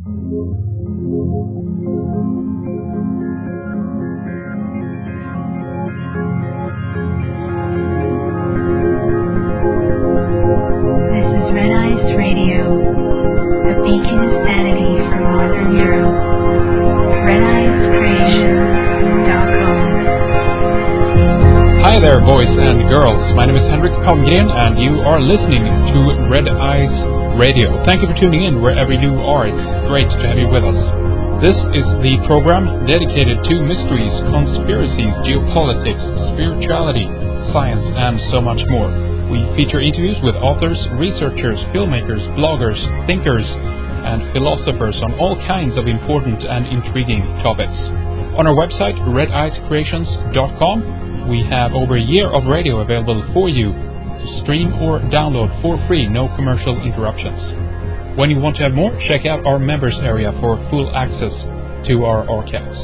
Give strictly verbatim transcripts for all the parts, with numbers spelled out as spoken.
Hi there, boys and girls. My name is Henrik Palmgren, and you are listening to Red Eyes Radio. Thank you for tuning in wherever you are. It's great to have you with us. This is the program dedicated to mysteries, conspiracies, geopolitics, spirituality, science, and so much more. We feature interviews with authors, researchers, filmmakers, bloggers, thinkers, and philosophers on all kinds of important and intriguing topics. On our website, red eyes creations dot com, we have over a year of radio available for you to stream or download for free, no commercial interruptions. When you want to have more, check out our members area for full access to our archives.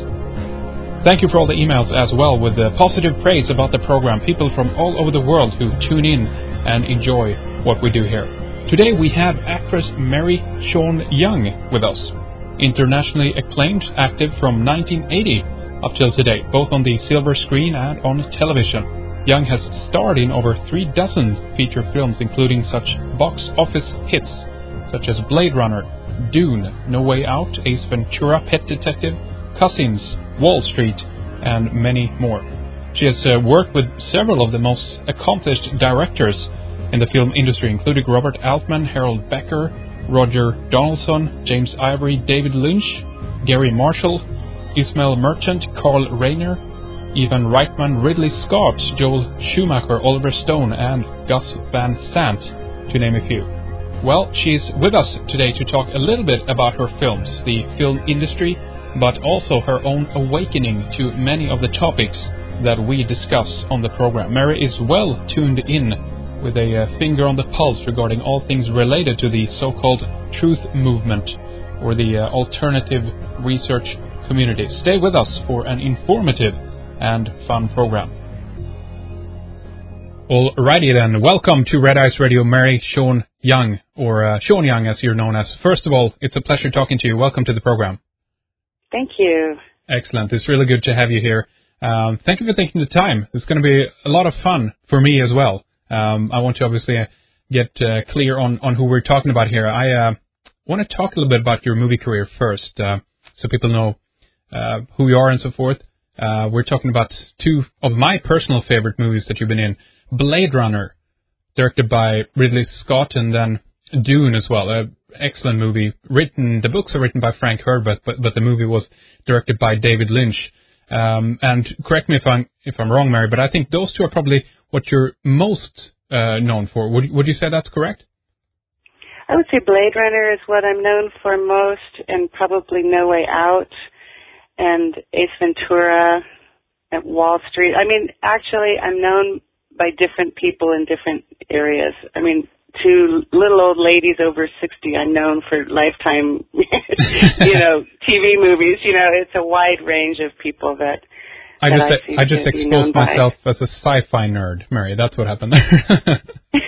Thank you for all the emails as well with the positive praise about the program, people from all over the world who tune in and enjoy what we do here. Today we have actress Mary Sean Young with us, internationally acclaimed, active from nineteen eighty up till today, both on the silver screen and on television. Young has starred in over three dozen feature films, including such box office hits such as Blade Runner, Dune, No Way Out, Ace Ventura, Pet Detective, Cousins, Wall Street, and many more. She has uh, worked with several of the most accomplished directors in the film industry, including Robert Altman, Harold Becker, Roger Donaldson, James Ivory, David Lynch, Gary Marshall, Ismail Merchant, Carl Reiner, Ivan Reitman, Ridley Scott, Joel Schumacher, Oliver Stone, and Gus Van Sant, to name a few. Well, she's with us today to talk a little bit about her films, the film industry, but also her own awakening to many of the topics that we discuss on the program. Mary is well tuned in with a uh, finger on the pulse regarding all things related to the so-called truth movement or the uh, alternative research community. Stay with us for an informative and fun program. Alrighty then, welcome to Red Eyes Radio, Mary Sean Young, or uh, Sean Young as you're known as. First of all, it's a pleasure talking to you. Welcome to the program. Thank you. Excellent. It's really good to have you here. Um, thank you for taking the time. It's going to be a lot of fun for me as well. Um, I want to obviously get uh, clear on, on who we're talking about here. I uh, want to talk a little bit about your movie career first, uh, so people know uh, who you are and so forth. Uh, we're talking about two of my personal favorite movies that you've been in. Blade Runner, directed by Ridley Scott, and then Dune as well. An excellent movie. Written, the books are written by Frank Herbert, but, but the movie was directed by David Lynch. Um, and correct me if I'm if I'm wrong, Mary, but I think those two are probably what you're most uh, known for. Would would you say that's correct? I would say Blade Runner is what I'm known for most, and probably No Way Out, and Ace Ventura, and Wall Street. I mean, actually, I'm known by different people in different areas. I mean, to little old ladies over sixty, I'm known for Lifetime, you know, T V movies. You know, it's a wide range of people that, I that just I, I just exposed myself by. as a sci-fi nerd, Mary. That's what happened there.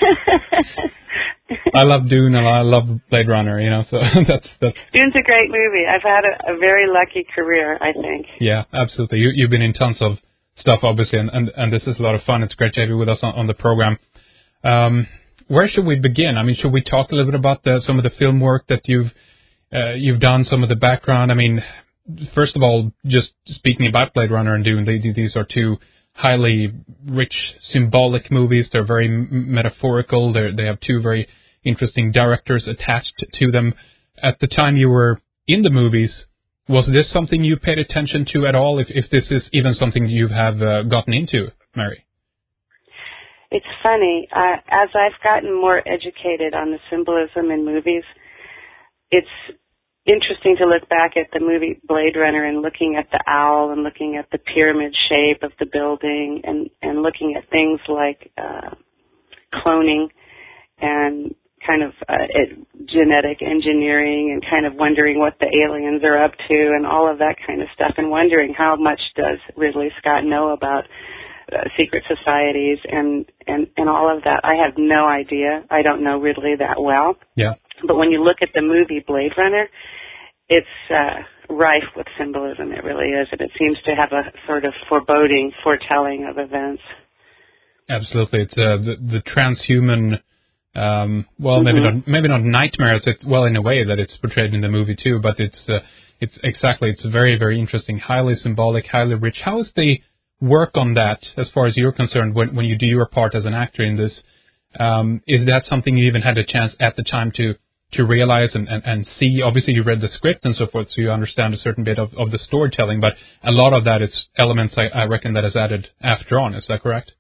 I love Dune and I love Blade Runner, you know, so that's that's. Dune's a great movie. I've had a, a very lucky career, I think. Yeah, absolutely. You you've been in tons of stuff, obviously, and, and, and this is a lot of fun. It's great to have you with us on, on the program. Um, where should we begin? I mean, should we talk a little bit about the, some of the film work that you've uh, you've done, some of the background? I mean, first of all, just speaking about Blade Runner and Dune, they, these are two highly rich, symbolic movies. They're very m- metaphorical. They they have two very interesting directors attached to them. At the time you were in the movies, was this something you paid attention to at all, if, if this is even something you have uh, gotten into, Mary? It's funny. Uh, as I've gotten more educated on the symbolism in movies, it's interesting to look back at the movie Blade Runner and looking at the owl and looking at the pyramid shape of the building and, and looking at things like uh, cloning and kind of uh, it, genetic engineering and kind of wondering what the aliens are up to and all of that kind of stuff, and wondering how much does Ridley Scott know about uh, secret societies and, and, and all of that. I have no idea. I don't know Ridley that well. Yeah. But when you look at the movie Blade Runner, it's uh, rife with symbolism. It really is, and it seems to have a sort of foreboding, foretelling of events. Absolutely, it's uh, the, the transhuman. Um, well, mm-hmm. maybe not maybe not nightmares. It's well in a way that it's portrayed in the movie too, but it's uh, it's exactly it's very very interesting, highly symbolic, highly rich. How is the work on that, as far as you're concerned, when when you do your part as an actor in this? Um, is that something you even had a chance at the time to? to realize and, and, and see? Obviously you read the script and so forth, so you understand a certain bit of, of the storytelling, but a lot of that is elements I, I reckon that is added after on. Is that correct?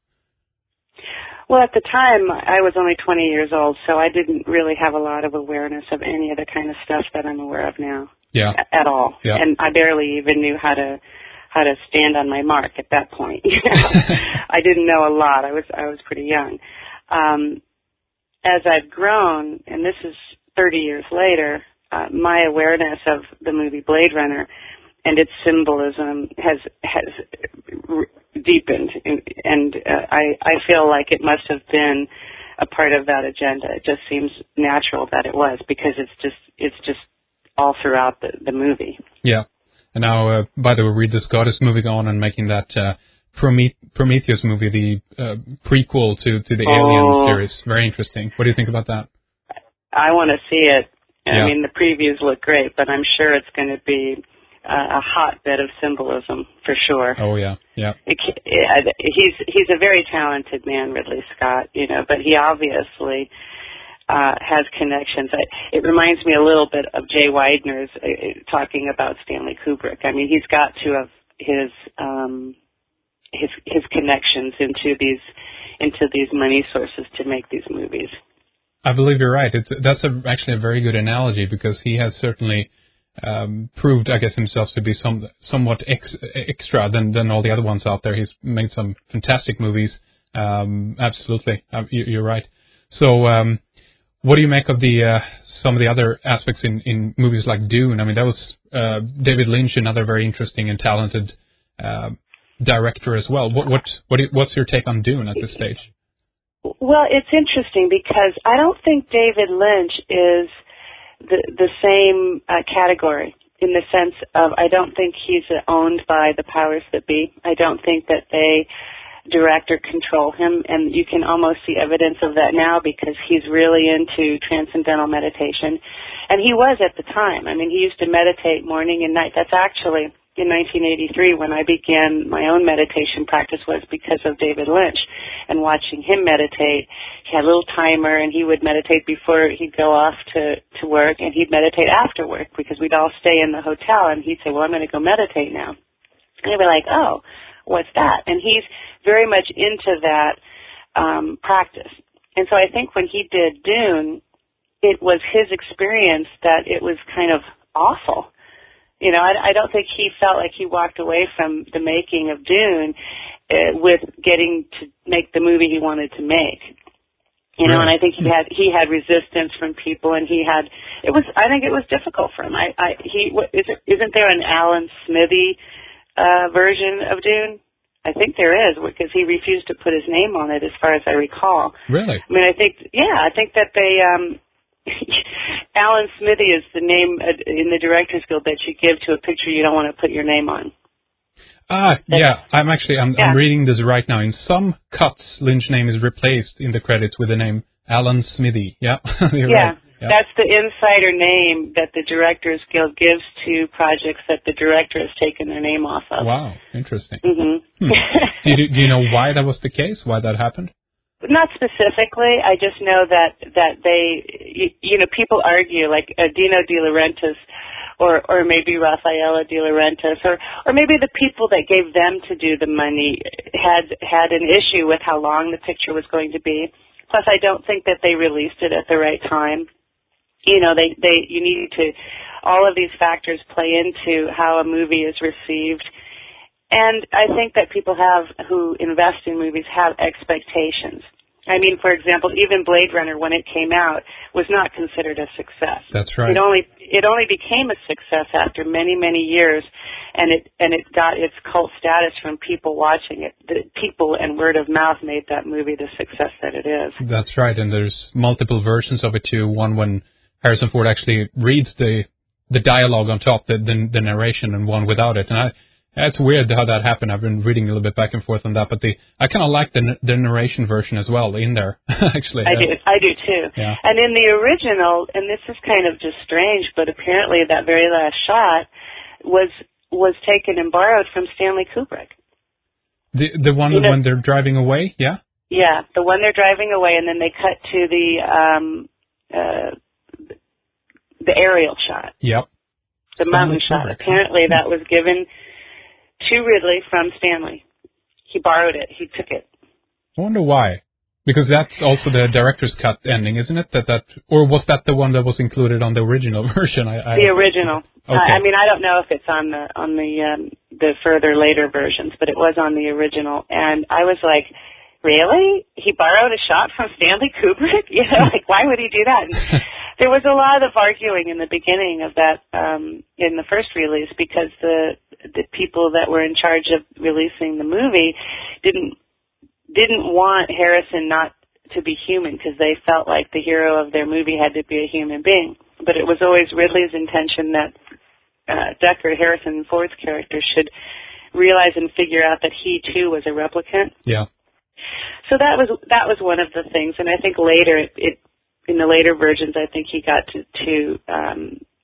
Well, at the time, I was only twenty years old, so I didn't really have a lot of awareness of any of the kind of stuff that I'm aware of now. Yeah. At all. Yeah. And I barely even knew how to how to stand on my mark at that point. I didn't know a lot. I was I was pretty young. Um, as I've grown, and this is thirty years later, uh, my awareness of the movie Blade Runner and its symbolism has has r- deepened, and, and uh, I I feel like it must have been a part of that agenda. It just seems natural that it was, because it's just it's just all throughout the, the movie. Yeah, and now uh, by the way, Ridley Scott is moving on and making that uh, Prometheus movie, the uh, prequel to to the oh. Alien series. Very interesting. What do you think about that? I want to see it. I yeah. mean, the previews look great, but I'm sure it's going to be uh, a hotbed of symbolism for sure. Oh yeah, yeah. It, it, he's he's a very talented man, Ridley Scott, you know, but he obviously uh, has connections. I, it reminds me a little bit of Jay Weidner's uh, talking about Stanley Kubrick. I mean, he's got to have his um, his his connections into these into these money sources to make these movies. I believe you're right. It's, that's a, actually a very good analogy, because he has certainly um, proved, I guess, himself to be some somewhat ex, extra than, than all the other ones out there. He's made some fantastic movies. Um, absolutely, uh, you, you're right. So, um, what do you make of the uh, some of the other aspects in, in movies like Dune? I mean, that was uh, David Lynch, another very interesting and talented uh, director as well. What what what what's your take on Dune at this stage? Well, it's interesting because I don't think David Lynch is the the same uh, category, in the sense of I don't think he's owned by the powers that be. I don't think that they direct or control him, and you can almost see evidence of that now, because he's really into transcendental meditation, and he was at the time. I mean, he used to meditate morning and night. That's actually in nineteen eighty-three when I began my own meditation practice, was because of David Lynch and watching him meditate. He had a little timer, and he would meditate before he'd go off to, to work, and he'd meditate after work, because we'd all stay in the hotel, and he'd say, well, I'm going to go meditate now. And I'd be like, oh, what's that? And he's very much into that um, practice. And so I think when he did Dune, it was his experience that it was kind of awful. You know, I, I don't think he felt like he walked away from the making of Dune uh, with getting to make the movie he wanted to make. You know, really? And I think he had he had resistance from people, and he had it was. I think it was difficult for him. I, I he what, is it, isn't there an Alan Smithy uh, version of Dune? I think there is, because he refused to put his name on it, as far as I recall. Really? I mean, I think yeah, I think that they. Um, Alan Smithy is the name in the Directors Guild that you give to a picture you don't want to put your name on. Ah, That's, yeah. I'm actually I'm, yeah. I'm reading this right now. In some cuts, Lynch's name is replaced in the credits with the name Alan Smithy. Yeah, you're yeah. right. Yeah. That's the insider name that the Directors Guild gives to projects that the director has taken their name off of. Wow, interesting. Mm-hmm. Hmm. do, you, do you know why that was the case? Why that happened? Not specifically. I just know that that they, you, you know, people argue, like uh, Dino De Laurentiis, or or maybe Raffaella De Laurentiis, or or maybe the people that gave them to do the money had had an issue with how long the picture was going to be. Plus, I don't think that they released it at the right time. You know, they they you need to, all of these factors play into how a movie is received. And I think that people have, who invest in movies, have expectations. I mean, for example, even Blade Runner, when it came out, was not considered a success. That's right. It only it only became a success after many, many years, and it and it got its cult status from people watching it. The people and word of mouth made that movie the success that it is. That's right, and there's multiple versions of it too. One when Harrison Ford actually reads the the dialogue on top, the, the the narration, and one without it. And I, it's weird how that happened. I've been reading a little bit back and forth on that, but the I kind of like the the narration version as well in there. Actually, I do. I do too. Yeah. And in the original, and this is kind of just strange, but apparently that very last shot was was taken and borrowed from Stanley Kubrick. The the one you know, when they're driving away, yeah. Yeah, the one they're driving away, and then they cut to the um, uh, the aerial shot. Yep. The Stanley mountain Kubrick. shot. Apparently, that was given to Ridley from Stanley. He borrowed it. He took it. I wonder why. Because that's also the director's cut ending, isn't it? That that, or was that the one that was included on the original version? I, I the original. Okay. Uh, I mean, I don't know if it's on the on the um, the further later versions, but it was on the original. And I was like, really? He borrowed a shot from Stanley Kubrick? You know, like why would he do that? And there was a lot of arguing in the beginning of that um, in the first release because the the people that were in charge of releasing the movie didn't. didn't want Harrison not to be human because they felt like the hero of their movie had to be a human being. But it was always Ridley's intention that uh, Deckard, Harrison Ford's character, should realize and figure out that he too was a replicant. Yeah. So that was that was one of the things, and I think later, it, it in the later versions, I think he got to, to um,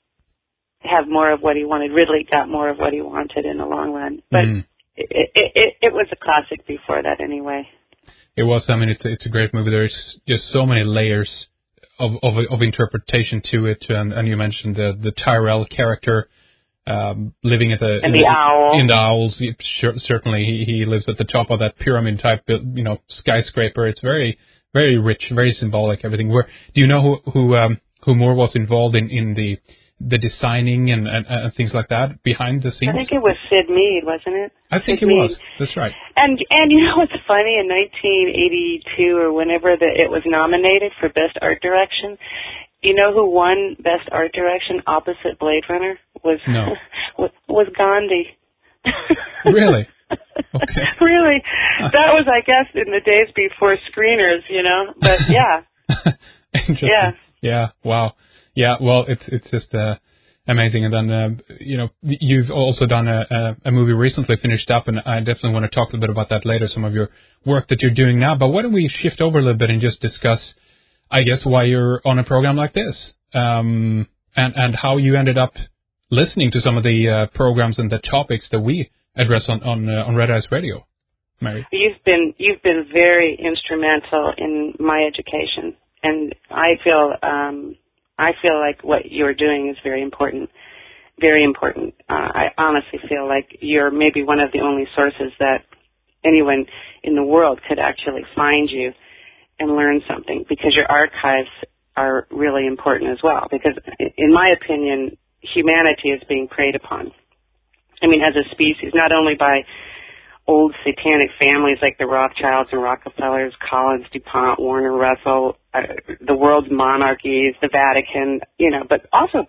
have more of what he wanted. Ridley got more of what he wanted in the long run, but. Mm. It, it, it, it was a classic before that anyway. It was. I mean, it's it's a great movie. There's just so many layers of of, of interpretation to it. And, and you mentioned the the Tyrell character um, living at the and in the owl. In the owls, sure, certainly he he lives at the top of that pyramid type, you know, skyscraper. It's very very rich, very symbolic. Everything. Where do you know who who um, who more was involved in in the the designing and, and, and things like that behind the scenes? I think it was Sid Mead, wasn't it? I think Sid it Mead. was. That's right. And and you know what's funny? In nineteen eighty-two or whenever the, it was nominated for Best Art Direction, you know who won Best Art Direction opposite Blade Runner? Was no. was Gandhi. Really? Okay. Really? That was, I guess, in the days before screeners, you know. But yeah. Interesting. Yeah. Yeah. Wow. Yeah, well, it's it's just uh, amazing. And then, uh, you know, you've also done a, a, a movie recently, finished up, and I definitely want to talk a little bit about that later, some of your work that you're doing now. But why don't we shift over a little bit and just discuss, I guess, why you're on a program like this, um, and, and how you ended up listening to some of the uh, programs and the topics that we address on on, uh, on Red Eyes Radio, Mary. You've been you've been very instrumental in my education, and I feel. Um, I feel like what you're doing is very important, very important. Uh, I honestly feel like you're maybe one of the only sources that anyone in the world could actually find you and learn something, because your archives are really important as well, because in my opinion, humanity is being preyed upon. I mean, as a species, not only by old satanic families like the Rothschilds and Rockefellers, Collins, DuPont, Warner, Russell, uh, the world's monarchies, the Vatican, you know, but also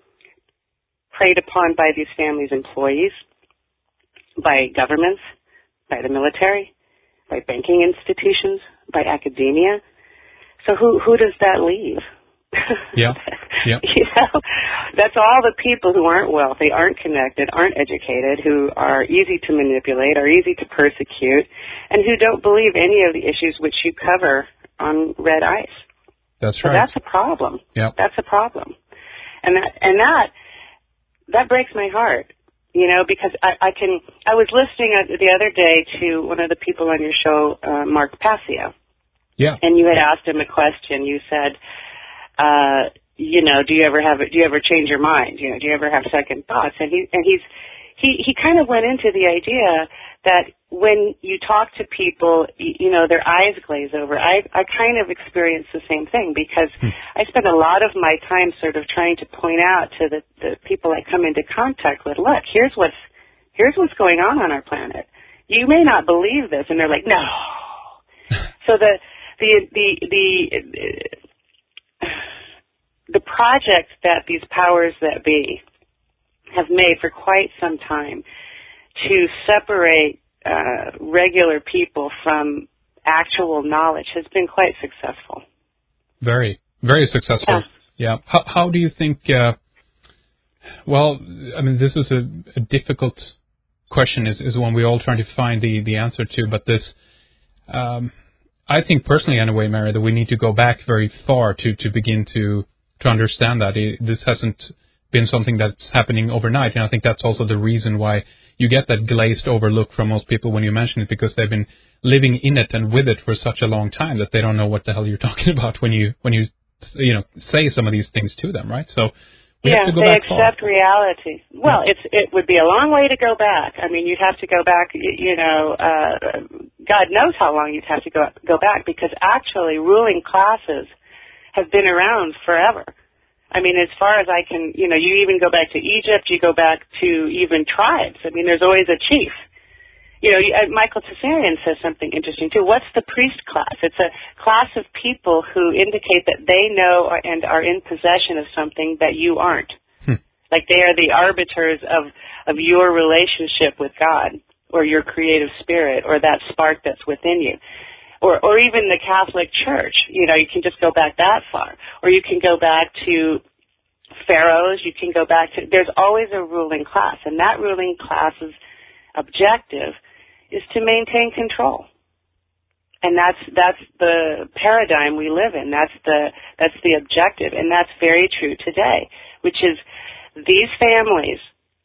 preyed upon by these families' employees, by governments, by the military, by banking institutions, by academia. So who who does that leave? Yeah. Yeah. You know, that's all the people who aren't wealthy, aren't connected, aren't educated, who are easy to manipulate, are easy to persecute, and who don't believe any of the issues which you cover on Red Ice. That's so right. That's a problem. Yeah. That's a problem. And that and that that breaks my heart. You know, because I, I can. I was listening the other day to one of the people on your show, uh, Mark Passio. Yeah. And you had asked him a question. You said, uh, you know, do you ever have do you ever change your mind? You know, do you ever have second thoughts? And he and he's he he kind of went into the idea that when you talk to people, you, you know, their eyes glaze over. I I kind of experienced the same thing, because hmm. I spend a lot of my time sort of trying to point out to the, the people I come into contact with, look, here's what's here's what's going on on our planet. You may not believe this, and they're like, no. So the the the the the project that these powers that be have made for quite some time to separate uh, regular people from actual knowledge has been quite successful. Very, very successful. Yeah. Yeah. How, how do you think? Uh, Well, I mean, this is a, a difficult question, is, is one we're all trying to find the, the answer to, but this, um, I think personally anyway, Mary, that we need to go back very far to, to begin to, to understand that. It, this hasn't been something that's happening overnight, and I think that's also the reason why you get that glazed over look from most people when you mention it, because they've been living in it and with it for such a long time that they don't know what the hell you're talking about when you, when you, you know, say some of these things to them, right? So, We yeah, have to go they back accept far. reality. Well, yeah. it's it would be a long way to go back. I mean, you'd have to go back. You, you know, uh, God knows how long you'd have to go go back, because actually, ruling classes have been around forever. I mean, as far as I can, you know, you even go back to Egypt. You go back to even tribes. I mean, there's always a chief. You know, Michael Tsarian says something interesting, too. What's the priest class? It's a class of people who indicate that they know and are in possession of something that you aren't. Hmm. Like they are the arbiters of, of your relationship with God or your creative spirit or that spark that's within you. Or, or even the Catholic Church. You know, you can just go back that far. Or you can go back to pharaohs. You can go back to... There's always a ruling class, and that ruling class's objective is to maintain control. And that's that's the paradigm we live in. That's the that's the objective, and that's very true today, which is these families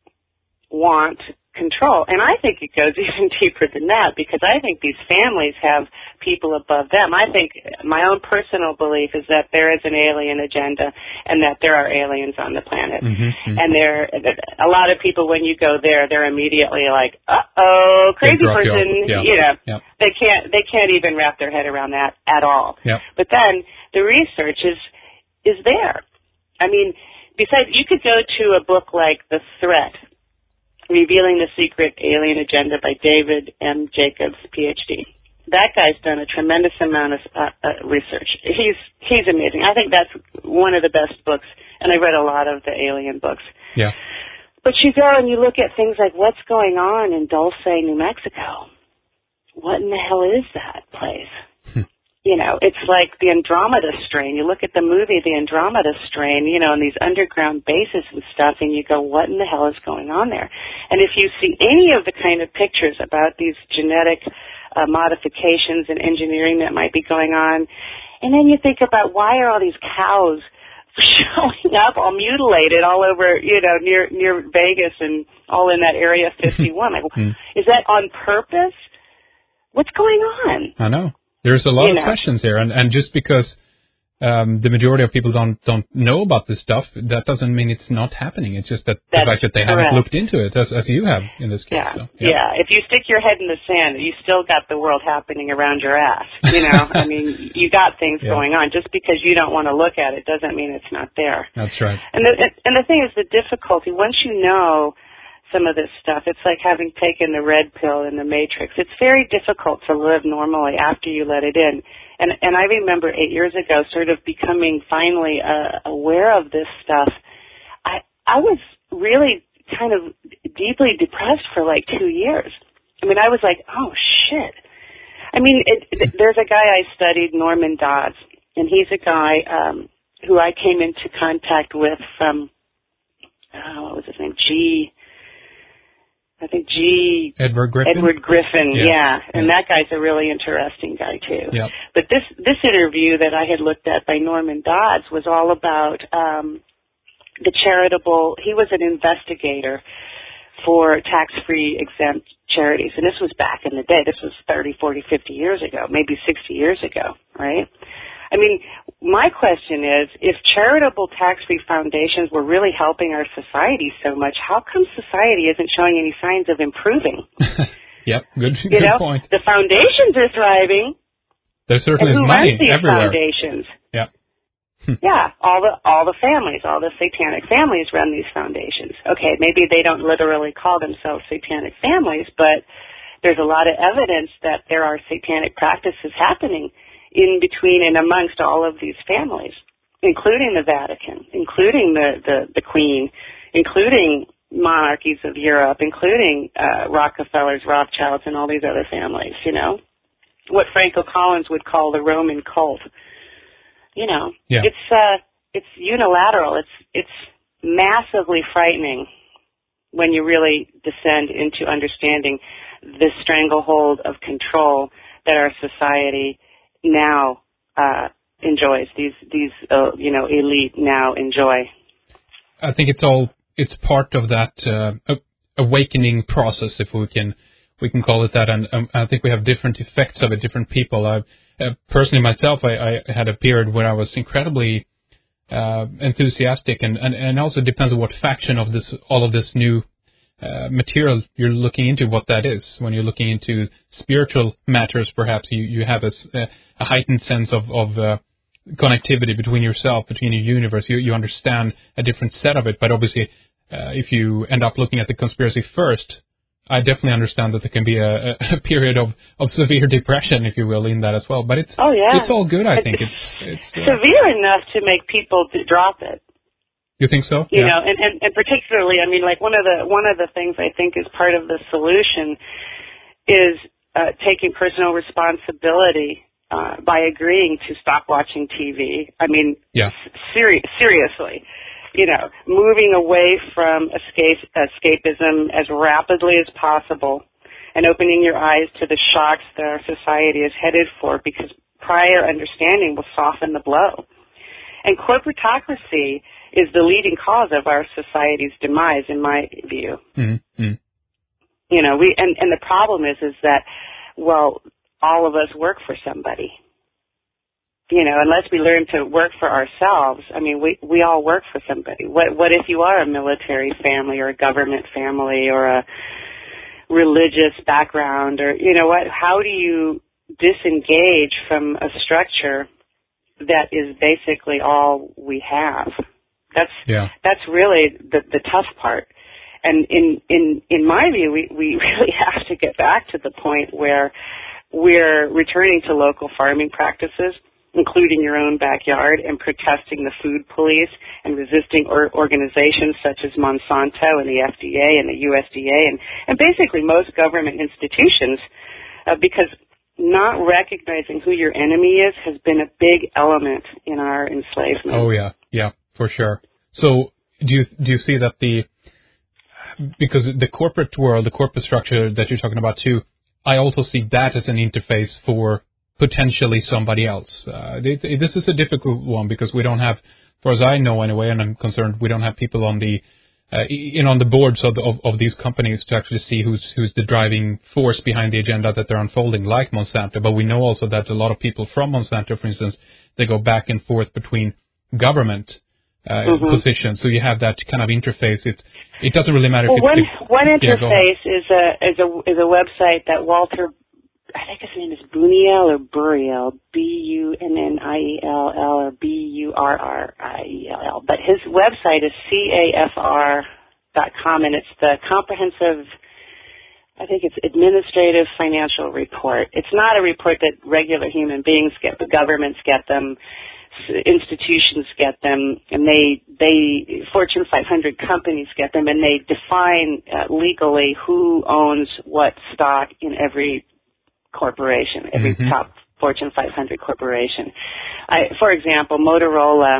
want control. And I think it goes even deeper than that, because I think these families have people above them. I think my own personal belief is that there is an alien agenda and that there are aliens on the planet. Mm-hmm, mm-hmm. And there, a lot of people, when you go there, they're immediately like, uh-oh, crazy person. You, yeah. you know, yep. they can't they can't even wrap their head around that at all. Yep. But then the research is is there. I mean, besides, you could go to a book like The Threat, Revealing the Secret Alien Agenda by David M. Jacobs, P H D. That guy's done a tremendous amount of uh, uh, research. He's he's amazing. I think that's one of the best books, and I read a lot of the alien books. Yeah. But you go and you look at things like what's going on in Dulce, New Mexico. What in the hell is that place? You know, it's like the Andromeda Strain. You look at the movie, the Andromeda Strain, you know, and these underground bases and stuff, and you go, what in the hell is going on there? And if you see any of the kind of pictures about these genetic uh, modifications and engineering that might be going on, and then you think about why are all these cows showing up all mutilated all over, you know, near near Vegas and all in that Area fifty-one. Like, is that on purpose? What's going on? I know. There's a lot you of know. questions here, and, and just because um, the majority of people don't don't know about this stuff, that doesn't mean it's not happening. It's just that That's the fact that they correct. haven't looked into it, as, as you have in this case. Yeah. So, yeah, yeah. If you stick your head in the sand, you still got the world happening around your ass. You know, I mean, you got things yeah. going on. Just because you don't want to look at it doesn't mean it's not there. That's right. And the and the thing is, the difficulty once you know some of this stuff, it's like having taken the red pill in the Matrix. It's very difficult to live normally after you let it in. And and I remember eight years ago sort of becoming finally uh, aware of this stuff. I I was really kind of deeply depressed for like two years. I mean, I was like, oh, shit. I mean, it, it, there's a guy I studied, Norman Dodds, and he's a guy um, who I came into contact with from, uh, what was his name, G... I think G. Edward Griffin. Edward Griffin, yeah. yeah. And yeah. that guy's a really interesting guy, too. Yep. But this this interview that I had looked at by Norman Dodds was all about um, the charitable... He was an investigator for tax-free exempt charities. And this was back in the day. This was thirty, forty, fifty years ago, maybe sixty years ago, right? I mean, my question is, if charitable tax-free foundations were really helping our society so much, how come society isn't showing any signs of improving? Yep, good, you good know, point. The foundations are thriving. There certainly and who is money runs these everywhere. Foundations? Yeah. yeah, all the all the families, all the satanic families run these foundations. Okay, maybe they don't literally call themselves satanic families, but there's a lot of evidence that there are satanic practices happening in between and amongst all of these families, including the Vatican, including the, the, the Queen, including monarchies of Europe, including uh, Rockefellers, Rothschilds, and all these other families, you know, what Franco Collins would call the Roman cult. You know, yeah. it's uh, it's unilateral. It's it's massively frightening when you really descend into understanding this stranglehold of control that our society now uh, enjoys. These, these, uh, you know, elite now enjoy. I think it's all it's part of that uh, awakening process, if we can we can call it that. And um, I think we have different effects of it, different people. I uh, personally myself, I, I had a period where I was incredibly uh, enthusiastic, and, and and also depends on what faction of this all of this new uh, material you're looking into, what that is. When you're looking into spiritual matters, perhaps you you have a, a heightened sense of of uh, connectivity between yourself, between your universe. You you understand a different set of it. But obviously, uh, if you end up looking at the conspiracy first, I definitely understand that there can be a, a period of, of severe depression, if you will, in that as well. But it's oh, yeah. it's all good, I think. It's it's uh, severe enough to make people to drop it. You think so? You yeah. know, and, and, and particularly, I mean, like one of the one of the things I think is part of the solution is uh, taking personal responsibility uh, by agreeing to stop watching T V. I mean, yeah. seri- seriously. You know, moving away from escape, escapism as rapidly as possible and opening your eyes to the shocks that our society is headed for, because prior understanding will soften the blow. And corporatocracy is the leading cause of our society's demise, in my view. Mm-hmm. You know, we and, and the problem is is that, well, all of us work for somebody. You know, unless we learn to work for ourselves, I mean, we we all work for somebody. What what if you are a military family or a government family or a religious background, or, you know what, how do you disengage from a structure that is basically all we have? That's yeah. that's really the the tough part. And in in in my view, we we really have to get back to the point where we're returning to local farming practices, including your own backyard, and protesting the food police and resisting or organizations such as Monsanto and the F D A and the U S D A and, and basically most government institutions, uh, because not recognizing who your enemy is has been a big element in our enslavement. Oh, yeah, yeah, for sure. So do you, do you see that the, because the corporate world, the corporate structure that you're talking about too, I also see that as an interface for potentially somebody else. Uh, they, they, this is a difficult one because we don't have, as far as I know anyway, and I'm concerned, we don't have people on the, uh, you know, on the boards of, the, of of these companies to actually see who's who's the driving force behind the agenda that they're unfolding, like Monsanto. But we know also that a lot of people from Monsanto, for instance, they go back and forth between government uh, mm-hmm. positions. So you have that kind of interface. It it doesn't really matter well, if one, it's the, one yeah, interface is a is a is a website that Walter, I think his name is Buniel or Buriel, B U N N I E L L or B U R R I E L L. But his website is C A F R dot com, and it's the comprehensive, I think it's administrative financial report. It's not a report that regular human beings get, but governments get them, institutions get them, and they, they Fortune five hundred companies get them, and they define uh, legally who owns what stock in every corporation, every mm-hmm. top Fortune five hundred corporation. I, for example, Motorola,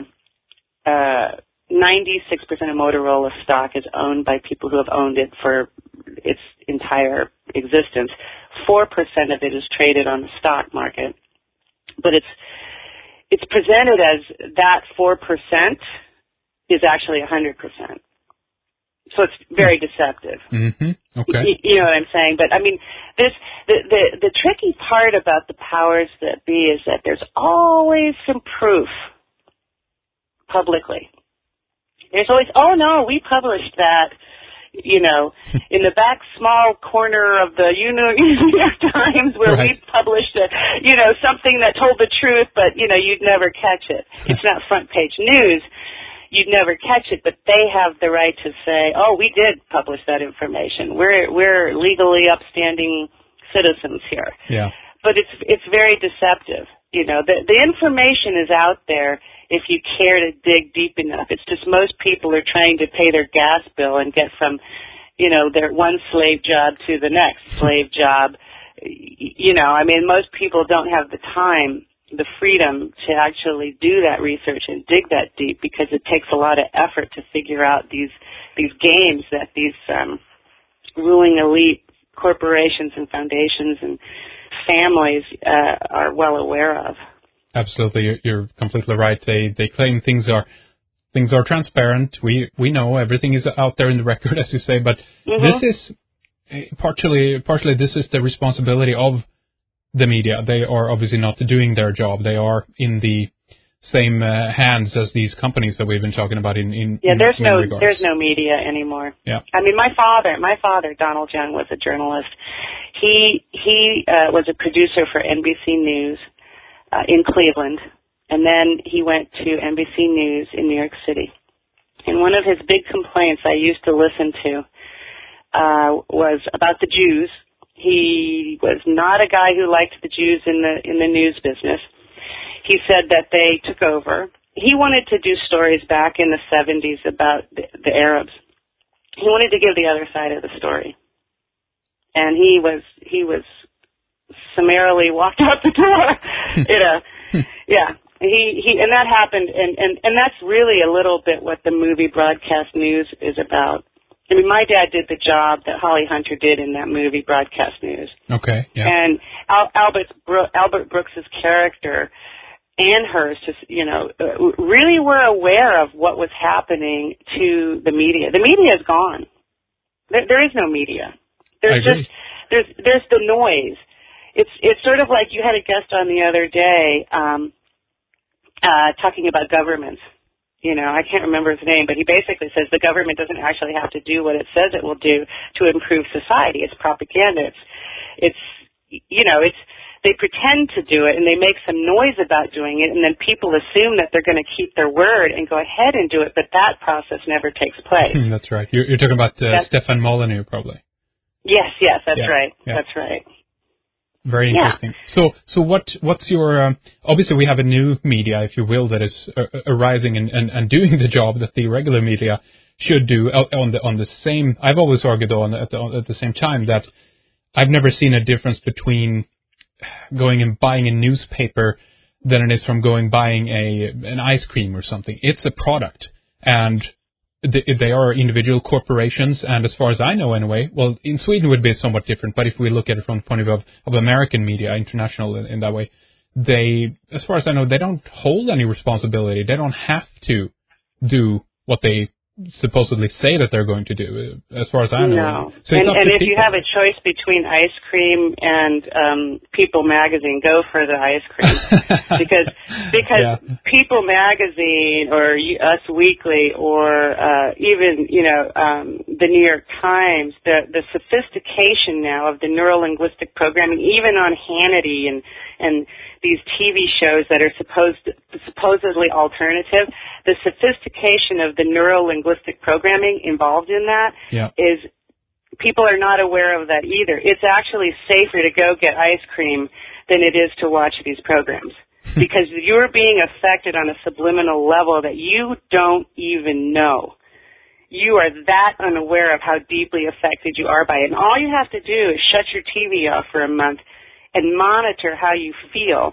uh, ninety-six percent of Motorola stock is owned by people who have owned it for its entire existence. four percent of it is traded on the stock market. But it's it's presented as that four percent is actually one hundred percent. So it's very deceptive. Mm-hmm. Okay. You, you know what I'm saying? But I mean, this the, the the tricky part about the powers that be is that there's always some proof publicly. There's always, oh no, we published that, you know, in the back small corner of the you know, New York Times where right. we published a, you know, something that told the truth, but you know, you'd never catch it. It's not front page news. You'd never catch it, but they have the right to say, "Oh, we did publish that information. We're we're legally upstanding citizens here." Yeah. But it's it's very deceptive. You know, the the information is out there if you care to dig deep enough. It's just most people are trying to pay their gas bill and get from, you know, their one slave job to the next slave job. You know, I mean, most people don't have the time the freedom to actually do that research and dig that deep, because it takes a lot of effort to figure out these these games that these um, ruling elite corporations and foundations and families uh, are well aware of. Absolutely, you're, you're completely right. They they claim things are things are transparent. We we know everything is out there in the record, as you say. But mm-hmm. this is partially partially this is the responsibility of the media. They are obviously not doing their job. They are in the same uh, hands as these companies that we've been talking about in in yeah. There's in no regards. there's no media anymore. Yeah. I mean, my father, my father, Donald Young, was a journalist. He he uh, was a producer for N B C News uh, in Cleveland, and then he went to N B C News in New York City. And one of his big complaints I used to listen to uh, was about the Jews. He was not a guy who liked the Jews in the in the news business. He said that they took over. He wanted to do stories back in the seventies about the, the Arabs. He wanted to give the other side of the story. And he was he was summarily walked out the door. you know. Yeah. He he and that happened and, and, and that's really a little bit what the movie broadcast news is about. I mean, my dad did the job that Holly Hunter did in that movie, Broadcast News. Okay, yeah. And Al- Albert, Bro- Albert Brooks's character and hers, just, you know, really were aware of what was happening to the media. The media is gone. There, there is no media. There's I agree. just there's there's the noise. It's it's sort of like you had a guest on the other day um, uh, talking about governments. You know, I can't remember his name, but he basically says the government doesn't actually have to do what it says it will do to improve society. It's propaganda. It's, it's, you know, it's, they pretend to do it and they make some noise about doing it, and then people assume that they're going to keep their word and go ahead and do it, but that process never takes place. That's right. You're, you're talking about uh, Stefan Molyneux, probably. Yes, yes, that's yeah, right. yeah. That's right. Very interesting. Yeah. So, so what? What's your? Um, obviously, we have a new media, if you will, that is uh, arising and, and, and doing the job that the regular media should do on the on the same. I've always argued on at the, at the same time that I've never seen a difference between going and buying a newspaper than it is from going buying a an ice cream or something. It's a product, and they are individual corporations, and as far as I know anyway, well, in Sweden it would be somewhat different, but if we look at it from the point of view of, of American media, international in, in that way, they, as far as I know, they don't hold any responsibility. They don't have to do what they supposedly say that they're going to do, as far as I know. No. So and and if people. you have a choice between ice cream and um, People magazine, go for the ice cream. because because yeah. People magazine or Us Weekly or uh, even, you know, um, the New York Times, the, the sophistication now of the neuro-linguistic programming, even on Hannity and, and these T V shows that are supposed supposedly alternative, the sophistication of the neuro-linguistic programming involved in that yeah. is people are not aware of that either. It's actually safer to go get ice cream than it is to watch these programs because you're being affected on a subliminal level that you don't even know. You are that unaware of how deeply affected you are by it. And all you have to do is shut your T V off for a month and monitor how you feel.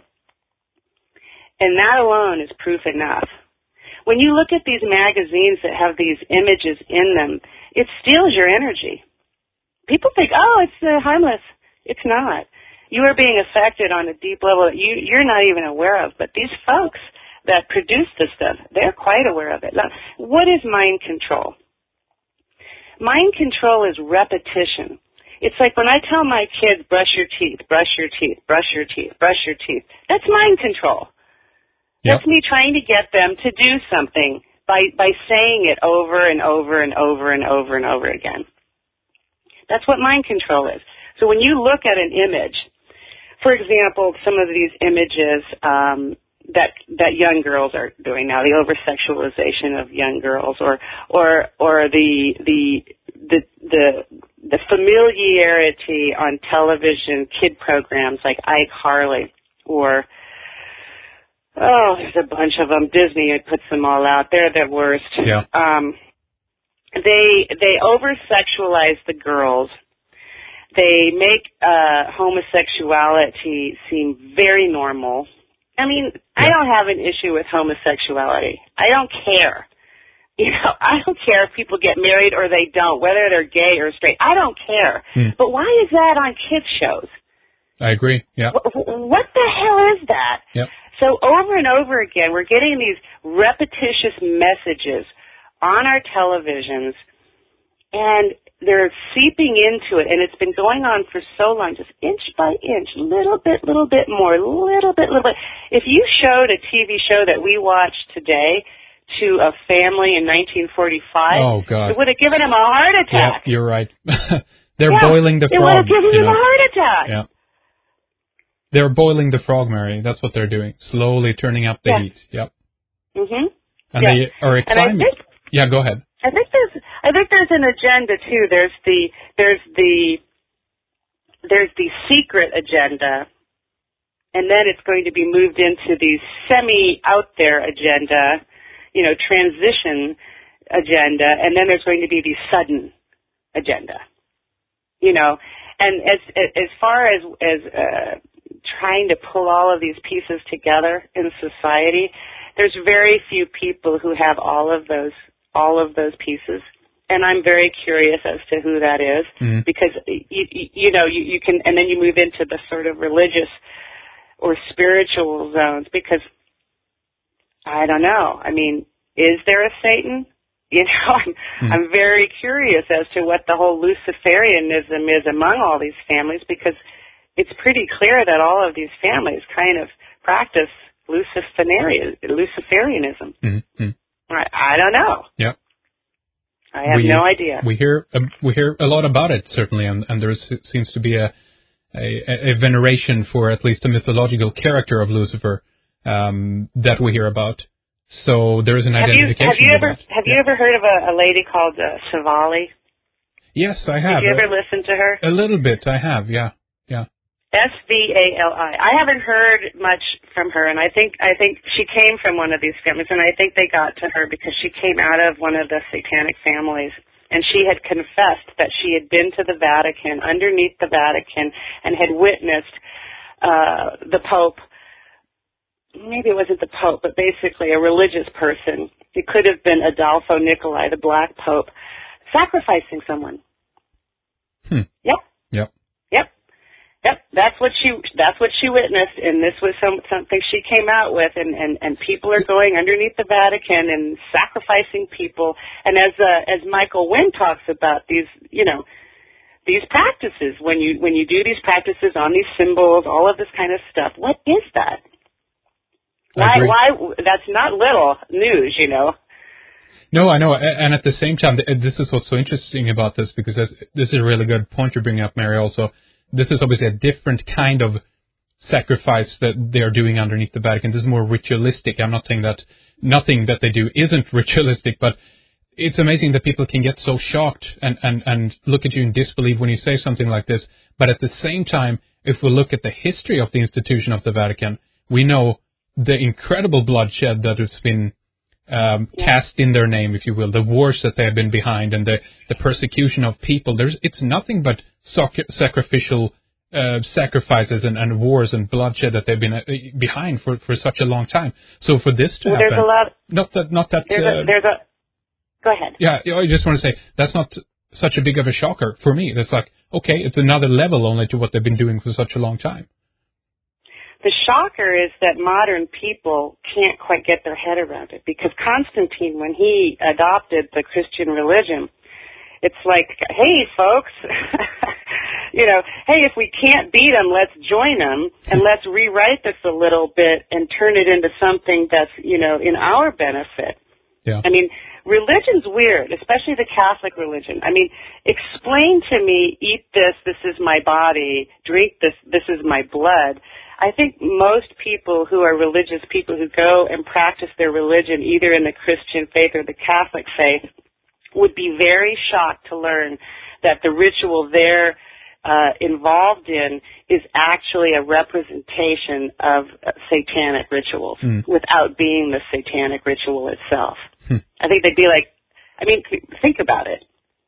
And that alone is proof enough. When you look at these magazines that have these images in them, it steals your energy. People think, oh, it's uh, harmless. It's not. You are being affected on a deep level that you, you're not even aware of. But these folks that produce this stuff, they're quite aware of it. Now, what is mind control? Mind control is repetition. It's like when I tell my kids, brush your teeth, brush your teeth, brush your teeth, brush your teeth. That's mind control. Yep. That's me trying to get them to do something by, by saying it over and over and over and over and over again. That's what mind control is. So when you look at an image, for example, some of these images um, that that young girls are doing now, the over-sexualization of young girls, or or or the the the the the familiarity on television kid programs like iCarly, or oh, there's a bunch of them. Disney puts them all out. They're the worst. Yeah. Um, they they over-sexualize the girls. They make uh, homosexuality seem very normal. I mean, yeah. I don't have an issue with homosexuality. I don't care. You know, I don't care if people get married or they don't, whether they're gay or straight. I don't care. Hmm. But why is that on kids' shows? I agree, yeah. What, what the hell is that? Yep. So over and over again, we're getting these repetitious messages on our televisions, and they're seeping into it, and it's been going on for so long, just inch by inch, little bit, little bit more, little bit, little bit. If you showed a T V show that we watched today to a family in nineteen forty-five, oh, God. it would have given them a heart attack. Yeah, you're right. They're yeah, boiling the frog. It would have given you them know? a heart attack. Yeah. They're boiling the frog, Mary. That's what they're doing. Slowly turning up the yeah. heat. Yep. Mhm. And yeah. they are a and I think, Yeah, go ahead. I think there's I think there's an agenda too. There's the there's the there's the secret agenda, and then it's going to be moved into the semi out there agenda, you know, transition agenda, and then there's going to be the sudden agenda. You know, and as as far as as uh, trying to pull all of these pieces together in society, there's very few people who have all of those all of those pieces, and I'm very curious as to who that is, mm-hmm. because you, you know you, you can, and then you move into the sort of religious or spiritual zones, because I don't know. I mean, is there a Satan? You know, I'm, mm-hmm. I'm very curious as to what the whole Luciferianism is among all these families, because it's pretty clear that all of these families kind of practice Luciferian, Luciferianism. Mm-hmm. I, I don't know. Yeah. I have we, no idea. We hear uh, we hear a lot about it, certainly, and, and there is, seems to be a, a a veneration for at least the mythological character of Lucifer um, that we hear about. So there is an have identification. You, have you with ever that. have yeah. you ever heard of a, a lady called uh, Savali? Yes, I have. Did you ever uh, listen to her? A little bit, I have. Yeah, yeah. S V A L I. I haven't heard much from her, and I think I think she came from one of these families, and I think they got to her because she came out of one of the satanic families, and she had confessed that she had been to the Vatican, underneath the Vatican, and had witnessed uh, the Pope. Maybe it wasn't the Pope, but basically a religious person. It could have been Adolfo Nicolai, the Black Pope, sacrificing someone. Hmm. Yep. Yep. Yep. Yep, that's what she that's what she witnessed, and this was some something she came out with, and, and, and people are going underneath the Vatican and sacrificing people, and as uh, as Michael Wynn talks about these, you know, these practices, when you when you do these practices on these symbols, all of this kind of stuff, what is that? Why why that's not little news, you know. No, I know, and at the same time, this is what's so interesting about this, because this is a really good point you're bringing up, Mary. Also. This is obviously a different kind of sacrifice that they are doing underneath the Vatican. This is more ritualistic. I'm not saying that nothing that they do isn't ritualistic, but it's amazing that people can get so shocked and, and, and look at you in disbelief when you say something like this. But at the same time, if we look at the history of the institution of the Vatican, we know the incredible bloodshed that has been um, yeah. cast in their name, if you will, the wars that they have been behind, and the, the persecution of people. There's, it's nothing but sac- sacrificial uh, sacrifices and, and wars and bloodshed that they've been uh, behind for, for such a long time. So for this to well, happen, there's a lot, not that, not that. There's, uh, a, there's a. Go ahead. Yeah, I just want to say that's not such a big of a shocker for me. It's like, okay, it's another level only to what they've been doing for such a long time. The shocker is that modern people can't quite get their head around it, because Constantine, when he adopted the Christian religion, it's like, hey, folks, you know, hey, if we can't beat them, let's join them, and let's rewrite this a little bit and turn it into something that's, you know, in our benefit. Yeah. I mean, religion's weird, especially the Catholic religion. I mean, explain to me, eat this, this is my body, drink this, this is my blood. I think most people who are religious people who go and practice their religion, either in the Christian faith or the Catholic faith, would be very shocked to learn that the ritual they're uh, involved in is actually a representation of uh, satanic rituals mm. without being the satanic ritual itself. Hmm. I think they'd be like, I mean, think about it.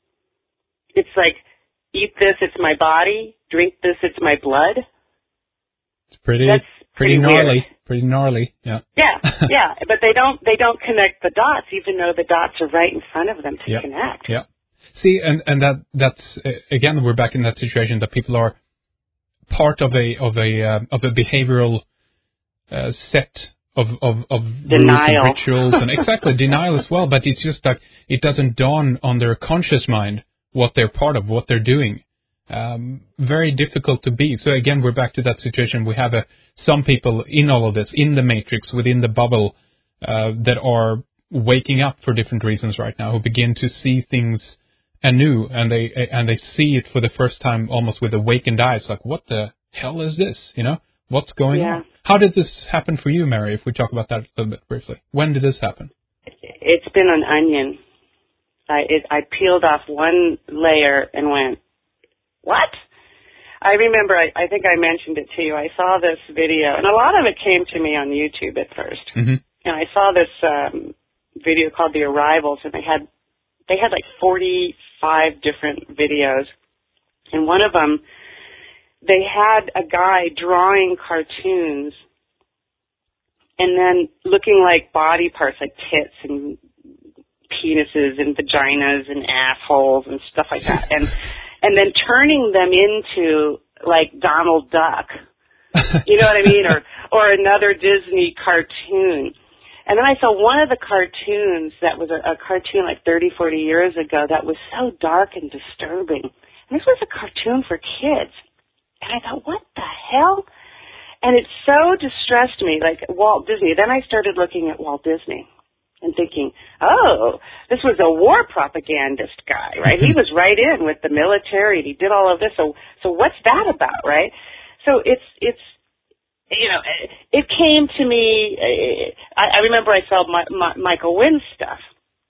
It's like, eat this, it's my body. Drink this, it's my blood. It's pretty. That's Pretty, pretty gnarly. Weird. Pretty gnarly. Yeah. Yeah, yeah. But they don't they don't connect the dots, even though the dots are right in front of them to yep. connect. Yeah. See, and and that that's uh, again, we're back in that situation that people are part of a of a uh, of a behavioral uh, set of of of rules and rituals, and exactly denial as well. But it's just that it doesn't dawn on their conscious mind what they're part of, what they're doing. Um, very difficult to be. So again, we're back to that situation. We have a, some people in all of this, in the matrix, within the bubble, uh, that are waking up for different reasons right now, who begin to see things anew, and they and they see it for the first time, almost with awakened eyes. Like, what the hell is this? You know, what's going yeah. on? How did this happen for you, Mary? If we talk about that a little bit briefly, when did this happen? It's been an onion. I it, I peeled off one layer and went, what? I remember, I, I think I mentioned it to you. I saw this video, and a lot of it came to me on YouTube at first. Mm-hmm. And I saw this um, video called The Arrivals, and they had they had like forty-five different videos. And one of them, they had a guy drawing cartoons and then looking like body parts, like tits and penises and vaginas and assholes and stuff like that. And and then turning them into, like, Donald Duck. You know what I mean? Or or another Disney cartoon. And then I saw one of the cartoons that was a, a cartoon like thirty, forty years ago that was so dark and disturbing. And this was a cartoon for kids. And I thought, what the hell? And it so distressed me, like Walt Disney. Then I started looking at Walt Disney and thinking, oh, this was a war propagandist guy, right? He was right in with the military, and he did all of this. So, so what's that about, right? So it's, it's, you know, it came to me, I, I remember I saw my, my, Michael Wynn's stuff,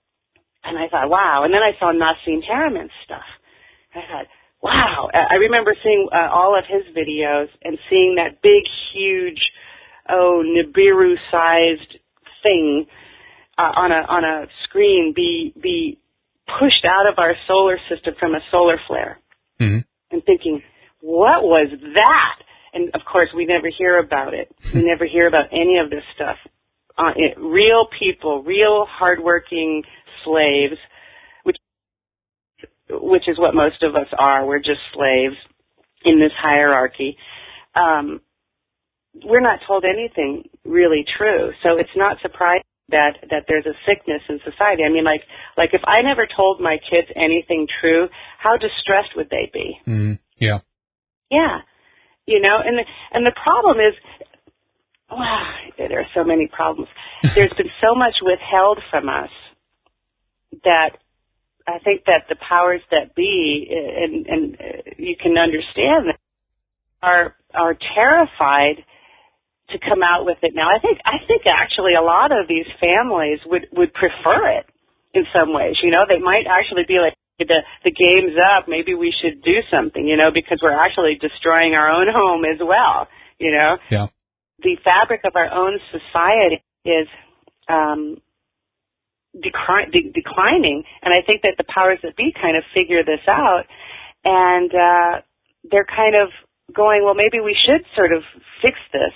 and I thought, wow. And then I saw Nassim Haramehn's stuff. I thought, wow. I remember seeing uh, all of his videos and seeing that big, huge, oh, Nibiru-sized thing Uh, on a on a screen be be pushed out of our solar system from a solar flare, mm-hmm. and thinking, what was that? And of course, we never hear about it. We never hear about any of this stuff. Uh, it, real people, real hardworking slaves, which which is what most of us are. We're just slaves in this hierarchy. Um, we're not told anything really true, so it's not surprising that that there's a sickness in society. I mean, like like if I never told my kids anything true, how distressed would they be? Mm, yeah. Yeah. You know, and the, and the problem is, wow, there are so many problems. There's been so much withheld from us that I think that the powers that be, and, and you can understand that, are are terrified to come out with it now. I think I think actually a lot of these families would, would prefer it in some ways. You know, they might actually be like, the the game's up, maybe we should do something, you know, because we're actually destroying our own home as well, you know. Yeah. The fabric of our own society is um, decri- de- declining, and I think that the powers that be kind of figure this out, and uh, they're kind of going, well, maybe we should sort of fix this.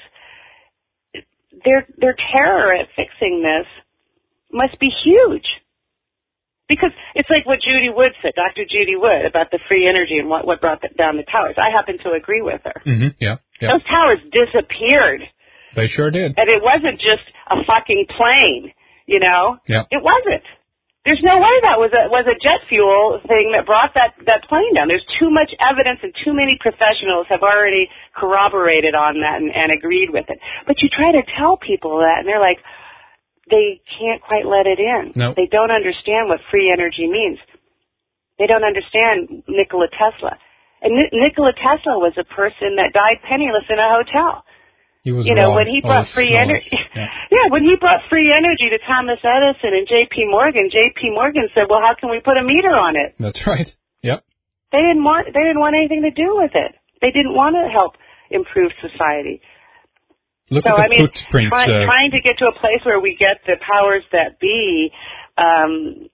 Their their terror at fixing this must be huge, because it's like what Judy Wood said, Doctor Judy Wood, about the free energy and what what brought down the towers. I happen to agree with her. Mm-hmm. Yeah, yeah. Those towers disappeared. They sure did. And it wasn't just a fucking plane, you know. Yeah. It wasn't. There's no way that was a was a jet fuel thing that brought that, that plane down. There's too much evidence, and too many professionals have already corroborated on that and, and agreed with it. But you try to tell people that, and they're like, they can't quite let it in. No. They don't understand what free energy means. They don't understand Nikola Tesla. And N- Nikola Tesla was a person that died penniless in a hotel. He was you know, wrong. when he brought Always, free always. energy, yeah. yeah, when he brought free energy to Thomas Edison and J P Morgan, J P Morgan said, "Well, how can we put a meter on it?" That's right. Yep. They didn't want, they didn't want anything to do with it. They didn't want to help improve society. Look so at the I mean, footprint. try, uh, trying to get to a place where we get the powers that be um,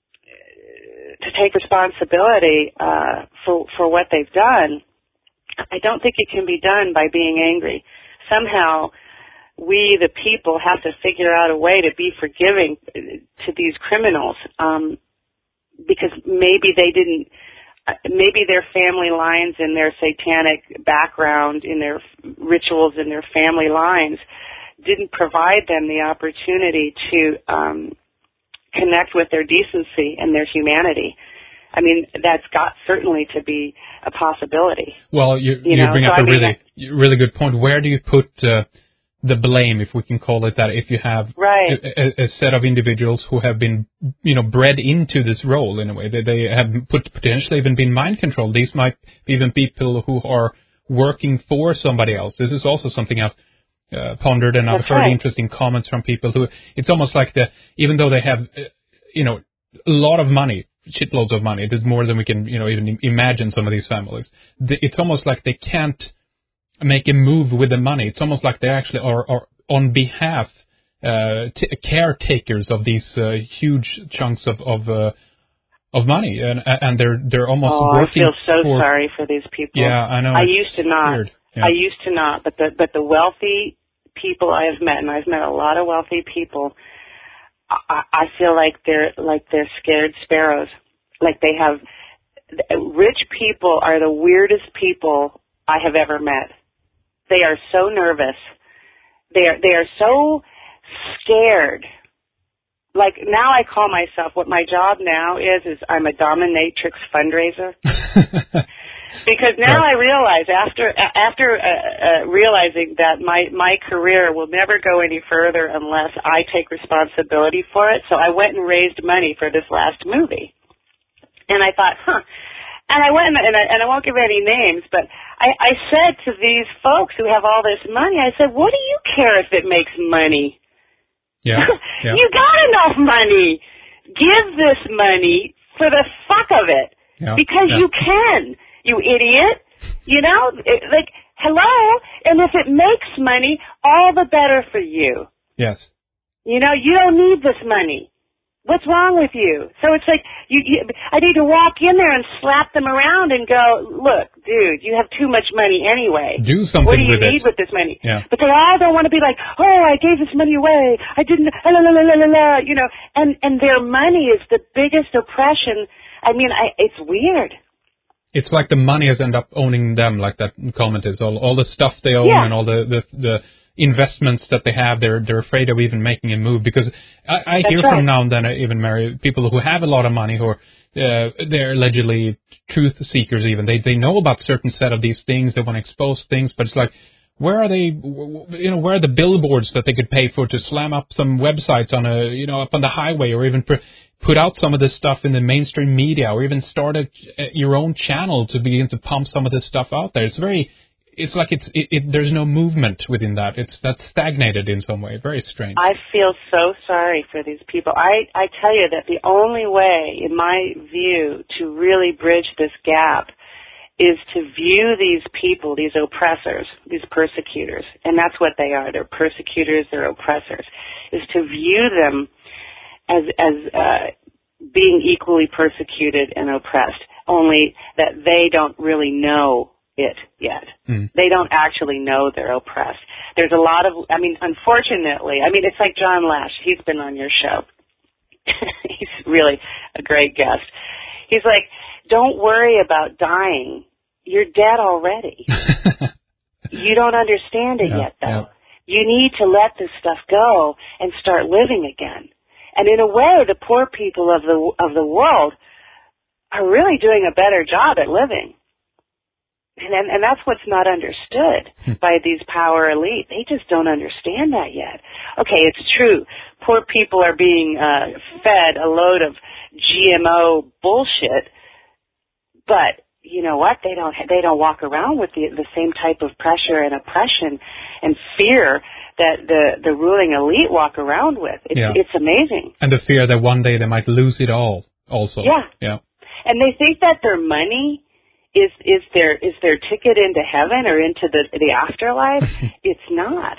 to take responsibility uh, for for what they've done. I don't think it can be done by being angry. somehow we, the people, have to figure out a way to be forgiving to these criminals, um, because maybe they didn't, maybe their family lines and their satanic background in their rituals and their family lines didn't provide them the opportunity to um, connect with their decency and their humanity. I mean, that's got certainly to be a possibility. Well, you, you, you bring so up I a mean, really, really good point. Where do you put uh, the blame, if we can call it that, if you have right. a, a set of individuals who have been, you know, bred into this role in a way? They, they have put, potentially even been mind controlled. These might be even people who are working for somebody else. This is also something I've uh, pondered, and I've That's heard right. interesting comments from people who, it's almost like the, even though they have, uh, you know, a lot of money, shitloads of money, there's more than we can, you know, even imagine some of these families. The, it's almost like they can't make a move with the money. It's almost like they actually are, are on behalf, uh, t- caretakers of these uh, huge chunks of of, uh, of money, and and they're they're almost oh, working. I feel so for, sorry for these people. Yeah, I know. I used to not. Yeah. I used to not, but the but the wealthy people I have met, and I've met a lot of wealthy people, I, I feel like they're like they're scared sparrows. Like they have, rich people are the weirdest people I have ever met. They are so nervous. They are, they are so scared. Like now I call myself, what my job now is, is I'm a dominatrix fundraiser. Because now right. I realize after, after uh, uh, realizing that my, my career will never go any further unless I take responsibility for it. So I went and raised money for this last movie. And I thought, huh. And I went, and I, and I won't give any names, but I, I said to these folks who have all this money, I said, what do you care if it makes money? Yeah, yeah. You got enough money. Give this money for the fuck of it. Yeah, because yeah. you can, you idiot. You know, it, like, hello? And if it makes money, all the better for you. Yes. You know, you don't need this money. What's wrong with you? So it's like, you, you, I need to walk in there and slap them around and go, look, dude, you have too much money anyway. Do something with it. What do you with need it. with this money? Yeah. But they all don't want to be like, oh, I gave this money away. I didn't, la, la, la, la, la, la, you know, and, and their money is the biggest oppression. I mean, I, it's weird. It's like the money has ended up owning them, like that comment is. All, all the stuff they own yeah. and all the, the, the investments that they have, they're they're afraid of even making a move, because I, I hear right. from now and then, even Mary, people who have a lot of money who are uh, they're allegedly truth seekers. Even they they know about certain set of these things, they want to expose things, but it's like, where are they? You know, where are the billboards that they could pay for to slam up some websites on a you know up on the highway, or even pr- put out some of this stuff in the mainstream media, or even start a, your own channel to begin to pump some of this stuff out there. It's very It's like it's it, it, there's no movement within that. It's that's stagnated in some way. Very strange. I feel so sorry for these people. I, I tell you that the only way, in my view, to really bridge this gap is to view these people, these oppressors, these persecutors, and that's what they are. They're persecutors, they're oppressors, is to view them as as uh, being equally persecuted and oppressed, only that they don't really know it yet. Mm. They don't actually know they're oppressed. There's a lot of, I mean, unfortunately, I mean, it's like John Lash. He's been on your show. He's really a great guest. He's like, don't worry about dying. You're dead already. You don't understand it yeah, yet, though. Yeah. You need to let this stuff go and start living again. And in a way, the poor people of the of the world are really doing a better job at living. And, and, and that's what's not understood by these power elite. They just don't understand that yet. Okay, it's true. Poor people are being uh, fed a load of G M O bullshit, but you know what? They don't. They don't walk around with the, the same type of pressure and oppression and fear that the the ruling elite walk around with. It's, yeah. it's amazing. And the fear that one day they might lose it all. Also. Yeah. Yeah. And they think that their money is is their is their ticket into heaven or into the the afterlife. It's not.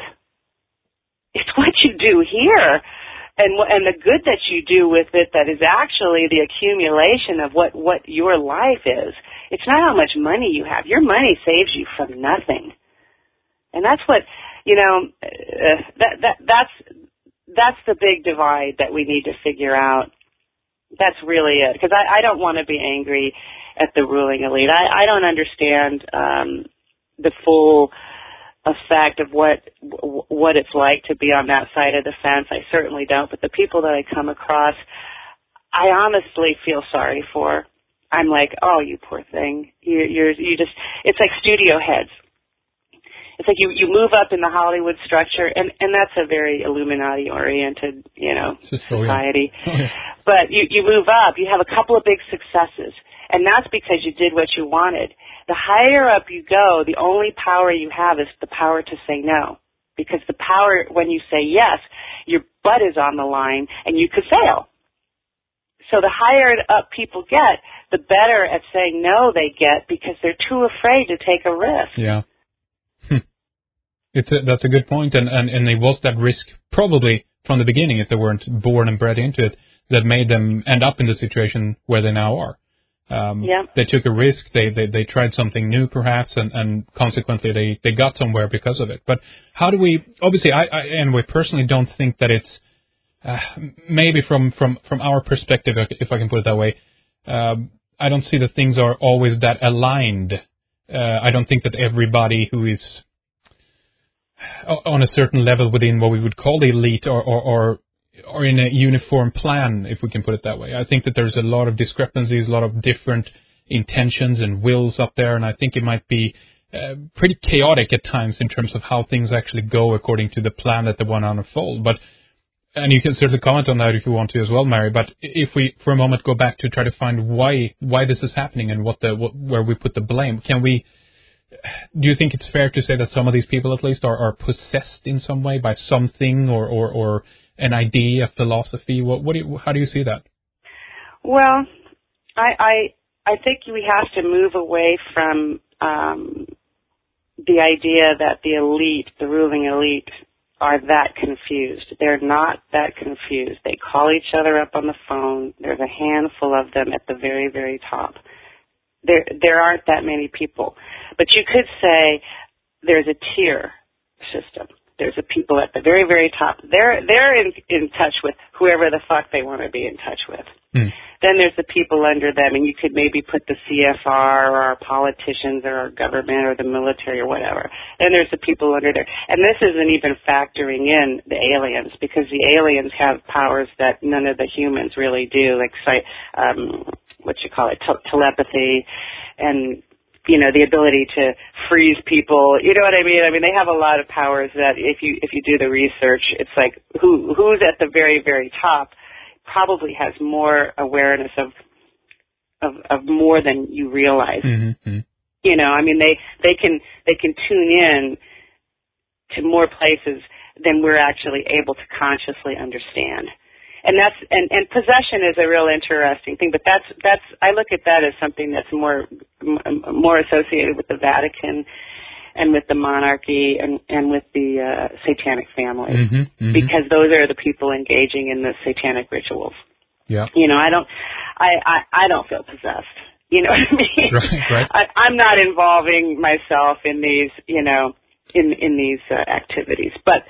It's what you do here, and and the good that you do with it that is actually the accumulation of what what your life is. It's not how much money you have. Your money saves you from nothing, and that's what you know, uh, that that that's that's the big divide that we need to figure out. That's really it, because I, I don't want to be angry at the ruling elite. I, I don't understand um, the full effect of what what it's like to be on that side of the fence. I certainly don't. But the people that I come across, I honestly feel sorry for. I'm like, oh, you poor thing. You, you're you just. It's like studio heads. It's like you, you move up in the Hollywood structure, and, and that's a very Illuminati-oriented, you know, society. Oh, yeah. But you, you move up, you have a couple of big successes, and that's because you did what you wanted. The higher up you go, the only power you have is the power to say no. Because the power, when you say yes, your butt is on the line, and you could fail. So the higher up people get, the better at saying no they get, because they're too afraid to take a risk. Yeah. It's a, that's a good point, and, and, and it was that risk probably from the beginning, if they weren't born and bred into it, that made them end up in the situation where they now are. Um, yeah. They took a risk, they, they, they tried something new perhaps, and, and consequently they, they got somewhere because of it. But how do we, obviously, I, I anyway, personally don't think that it's, uh, maybe from, from, from our perspective, if I can put it that way, um, I don't see that things are always that aligned. Uh, I don't think that everybody who is on a certain level within what we would call the elite or, or, or, or in a uniform plan, if we can put it that way. I think that there's a lot of discrepancies, a lot of different intentions and wills up there, and I think it might be uh, pretty chaotic at times in terms of how things actually go according to the plan that they want to unfold. But, and you can certainly comment on that if you want to as well, Mary, but if we for a moment go back to try to find why why this is happening and what the what, where we put the blame, can we do you think it's fair to say that some of these people, at least, are, are possessed in some way by something or, or, or an idea, a philosophy? What, what do you, how do you see that? Well, I, I I think we have to move away from um, the idea that the elite, the ruling elite, are that confused. They're not that confused. They call each other up on the phone. There's a handful of them at the very, very top. There, there aren't that many people. But you could say there's a tier system. There's a people at the very, very top. They're, they're in, in touch with whoever the fuck they want to be in touch with. Mm. Then there's the people under them, and you could maybe put the C F R or our politicians or our government or the military or whatever. Then there's the people under there. And this isn't even factoring in the aliens, because the aliens have powers that none of the humans really do, like, um, what you call it, te- telepathy, and, you know, the ability to freeze people. You know what I mean? I mean, they have a lot of powers that if you if you do the research, it's like who who's at the very, very top probably has more awareness of of, of more than you realize. Mm-hmm. You know, I mean, they they can they can tune in to more places than we're actually able to consciously understand. And that's and, and possession is a real interesting thing, but that's that's I look at that as something that's more m- more associated with the Vatican and with the monarchy and, and with the uh, satanic family, mm-hmm, mm-hmm. because those are the people engaging in the satanic rituals. Yeah, you know, I don't I, I, I don't feel possessed. You know what I mean? Right, right. I, I'm not involving myself in these, you know, in in these uh, activities, but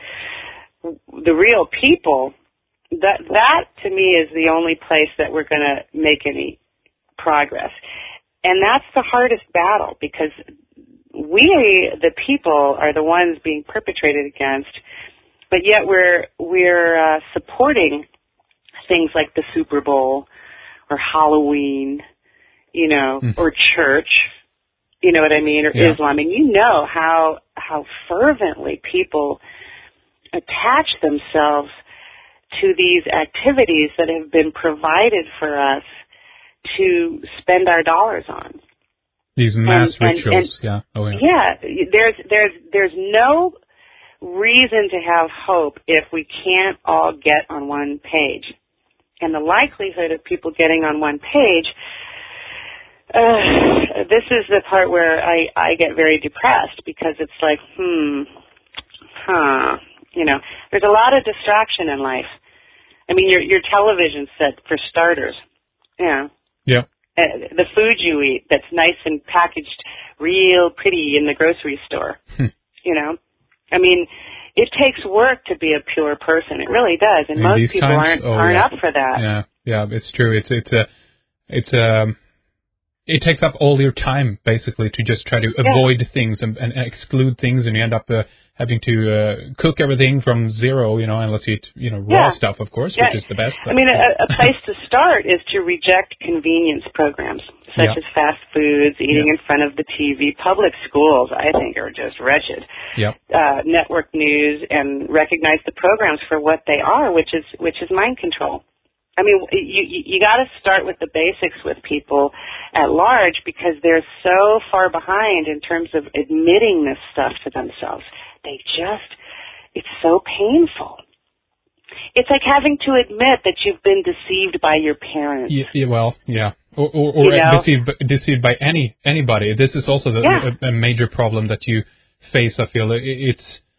the real people. That that to me is the only place that we're going to make any progress, and that's the hardest battle, because we, the people, are the ones being perpetrated against, but yet we're we're uh, supporting things like the Super Bowl or Halloween, you know, mm. or church, you know what I mean, or yeah. Islam, and you know how how fervently people attach themselves to these activities that have been provided for us to spend our dollars on. These mass and, rituals, and, and, yeah. Oh, yeah. Yeah, there's there's there's no reason to have hope if we can't all get on one page. And the likelihood of people getting on one page, uh, this is the part where I, I get very depressed, because it's like, hmm, huh, you know, there's a lot of distraction in life. I mean, your your television set, for starters, you know. Yeah. Uh, the food you eat that's nice and packaged real pretty in the grocery store, hmm. you know. I mean, it takes work to be a pure person. It really does, and In most these people times, aren't oh, aren't yeah. up for that. Yeah, yeah, it's true. It's it's a it's a it takes up all your time basically to just try to Yeah. avoid things and, and exclude things, and you end up uh, having to uh, cook everything from zero, you know, unless you eat, you know, raw Yeah. stuff, of course, Yeah. which is the best. But, I mean, a, a place to start is to reject convenience programs, such Yeah. as fast foods, eating Yeah. in front of the T V. Public schools, I think, are just wretched. yeah, Uh, network news, and recognize the programs for what they are, which is which is mind control. I mean, you you, you got to start with the basics with people at large, because they're so far behind in terms of admitting this stuff to themselves. They just, it's so painful. It's like having to admit that you've been deceived by your parents. yeah, yeah well, yeah, or or, or You know? deceived deceived by any anybody. This is also the, Yeah. a, a major problem that you face. I feel it, it's.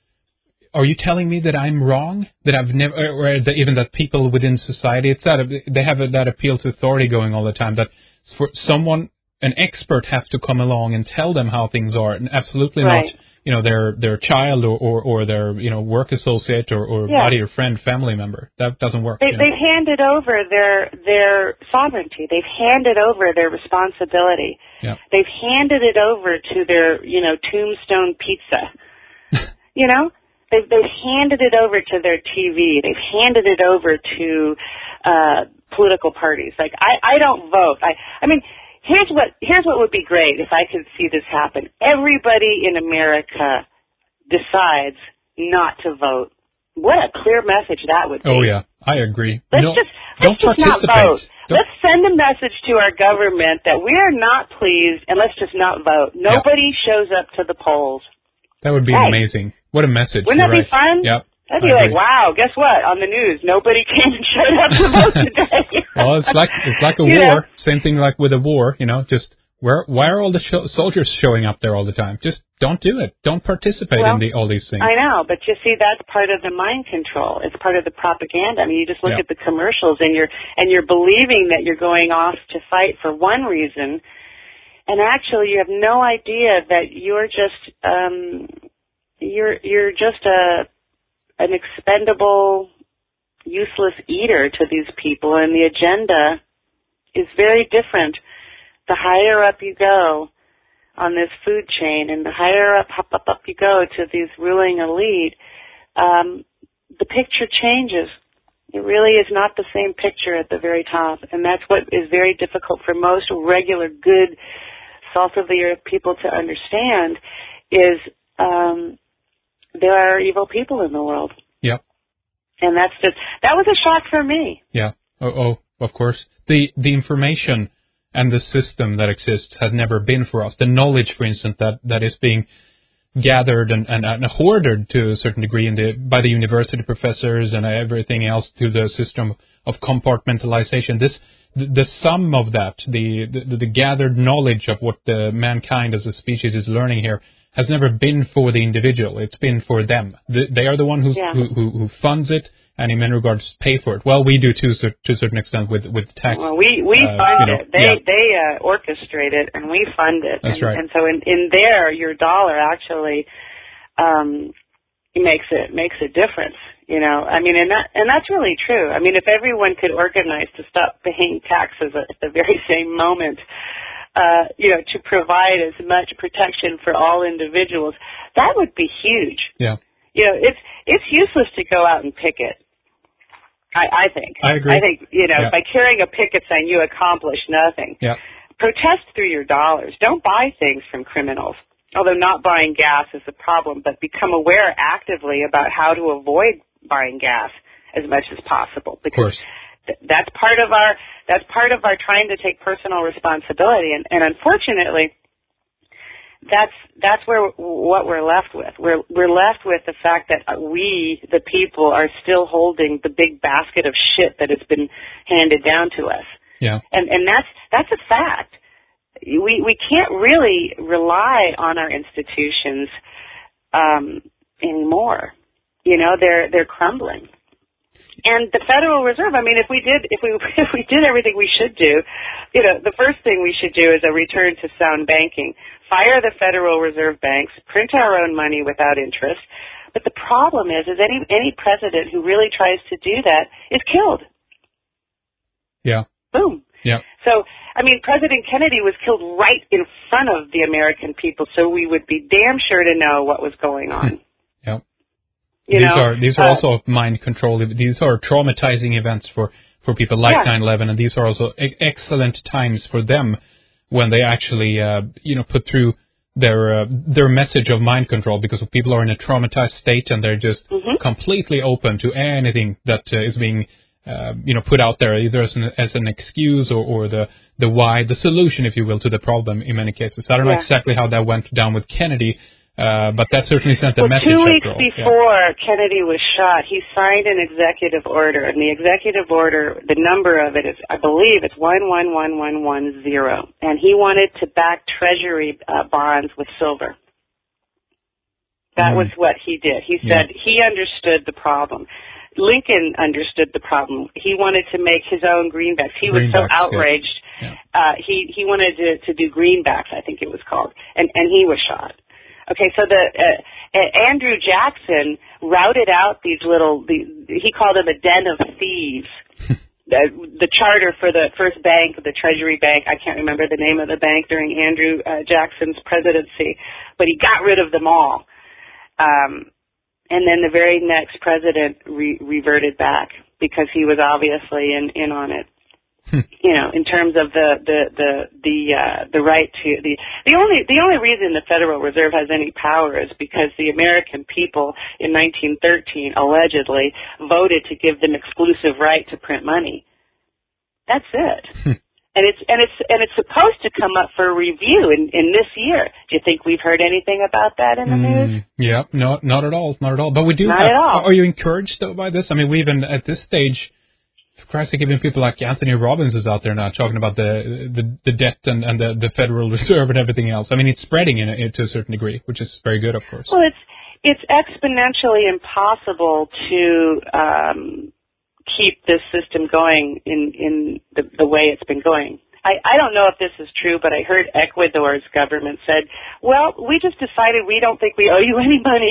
Are you telling me that I'm wrong? That I've never, or that even that people within society, it's that they have a, that appeal to authority going all the time. That for someone, an expert, has to come along and tell them how things are, and absolutely Right. not, you know, their their child or, or, or their you know work associate or, or Yeah. buddy or friend, family member. That doesn't work. They, you know? they've handed over their their sovereignty. They've handed over their responsibility. Yeah. They've handed it over to their, you know, tombstone pizza. You know, they've they've handed it over to their T V. They've handed it over to uh, political parties. Like I, I don't vote. I, I mean, here's what here's what would be great if I could see this happen. Everybody in America decides not to vote. What a clear message that would be. Oh yeah, I agree. Let's no, just don't let's just not participate. vote. Don't- Let's send a message to our government that we are not pleased, and let's just not vote. Nobody shows up to the polls. That would be Hey. amazing. What a message. Wouldn't You're that be right. fun? Yep. That'd I be like, agree. wow, guess what? On the news, nobody came and showed up to vote today. Well, it's like it's like a You war. know? Same thing like with a war. You know, just where why are all the sho- soldiers showing up there all the time? Just don't do it. Don't participate Well, in the, all these things. I know, but you see, that's part of the mind control. It's part of the propaganda. I mean, you just look Yeah. at the commercials, and you're and you're believing that you're going off to fight for one reason, and actually, you have no idea that you're just um, you're you're just a an expendable, useless eater to these people, and the agenda is very different. The higher up you go on this food chain, and the higher up, up, up, up you go to these ruling elite, um, the picture changes. It really is not the same picture at the very top, and that's what is very difficult for most regular, good, salt-of-the-earth people to understand, is um, there are evil people in the world. Yep. And that's just, that was a shock for me. Yeah. Oh, oh, of course. The the information and the system that exists has never been for us. The knowledge, for instance, that, that is being gathered and, and, and hoarded to a certain degree in the, by the university professors and everything else to the system of compartmentalization. This the, the sum of that, the, the the gathered knowledge of what the mankind as a species is learning here, has never been for the individual. It's been for them. The, they are the one who's, Yeah. who, who who funds it, and in many regards pay for it. Well, we do too, so, to a certain extent with with tax. Well, we we uh, fund you know, it. They yeah. they uh, orchestrate it, and we fund it. That's and, right. And so in in there, your dollar actually um, makes it makes a difference. You know, I mean, and that and that's really true. I mean, if everyone could organize to stop paying taxes at the very same moment, uh, you know, to provide as much protection for all individuals, that would be huge. Yeah. You know, it's it's useless to go out and picket. I, I think. I agree. I think, you know, Yeah. by carrying a picket sign, you accomplish nothing. Yeah. Protest through your dollars. Don't buy things from criminals. Although not buying gas is a problem, but become aware actively about how to avoid buying gas as much as possible. Because Of course. th- that's part of our that's part of our trying to take personal responsibility. And, and unfortunately, that's that's where what we're left with. We're we're left with the fact that we, the people, are still holding the big basket of shit that has been handed down to us. Yeah. And and that's that's a fact. We we can't really rely on our institutions um, anymore. You know, they're they're crumbling. And the Federal Reserve, I mean, if we did if we if we did everything we should do, you know, the first thing we should do is a return to sound banking. Fire the Federal Reserve banks, print our own money without interest, But the problem is, is any any president who really tries to do that is killed. Yeah. Boom. Yeah. So, I mean, President Kennedy was killed right in front of the American people, so we would be damn sure to know what was going on. Yeah. You these know, are these are uh, also mind control. These are traumatizing events for, for people like yeah. nine eleven, and these are also e- excellent times for them when they actually, uh, you know, put through their uh, their message of mind control, because people are in a traumatized state and they're just mm-hmm. completely open to anything that uh, is being uh, you know put out there, either as an as an excuse or, or the the why, the solution, if you will, to the problem in many cases. I don't yeah. know exactly how that went down with Kennedy. Uh, but that certainly sent a well, message. Two weeks all. before yeah. Kennedy was shot, he signed an executive order, and the executive order, the number of it is, I believe, it's one one one one one zero, and he wanted to back Treasury uh, bonds with silver. That mm. was what he did. He said yeah. he understood the problem. Lincoln understood the problem. He wanted to make his own greenbacks. He greenbacks, was so outraged. Yes. Yeah. Uh, he he wanted to, to do greenbacks, I think it was called, and and he was shot. Okay, so the uh, uh, Andrew Jackson routed out these little, the, he called them a den of thieves. the, the charter for the first bank, the Treasury Bank, I can't remember the name of the bank during Andrew uh, Jackson's presidency, but he got rid of them all. Um, and then the very next president re- reverted back because he was obviously in, in on it. You know, in terms of the the the the uh, the right to the the only the only reason the Federal Reserve has any power is because the American people in nineteen thirteen allegedly voted to give them exclusive right to print money. That's it. and it's and it's and it's supposed to come up for review in in this year. Do you think we've heard anything about that in the mm, news? Yeah, no, not at all, not at all. But we do. Not have, at all. Are you encouraged though by this? I mean, we even at this stage. For Christ's sake, even people like Anthony Robbins is out there now talking about the the, the debt and, and the, the Federal Reserve and everything else. I mean, it's spreading in a, to a certain degree, which is very good, of course. Well, it's it's exponentially impossible to um, keep this system going in in the, the way it's been going. I, I don't know if this is true, but I heard Ecuador's government said, well, we just decided we don't think we owe you any money.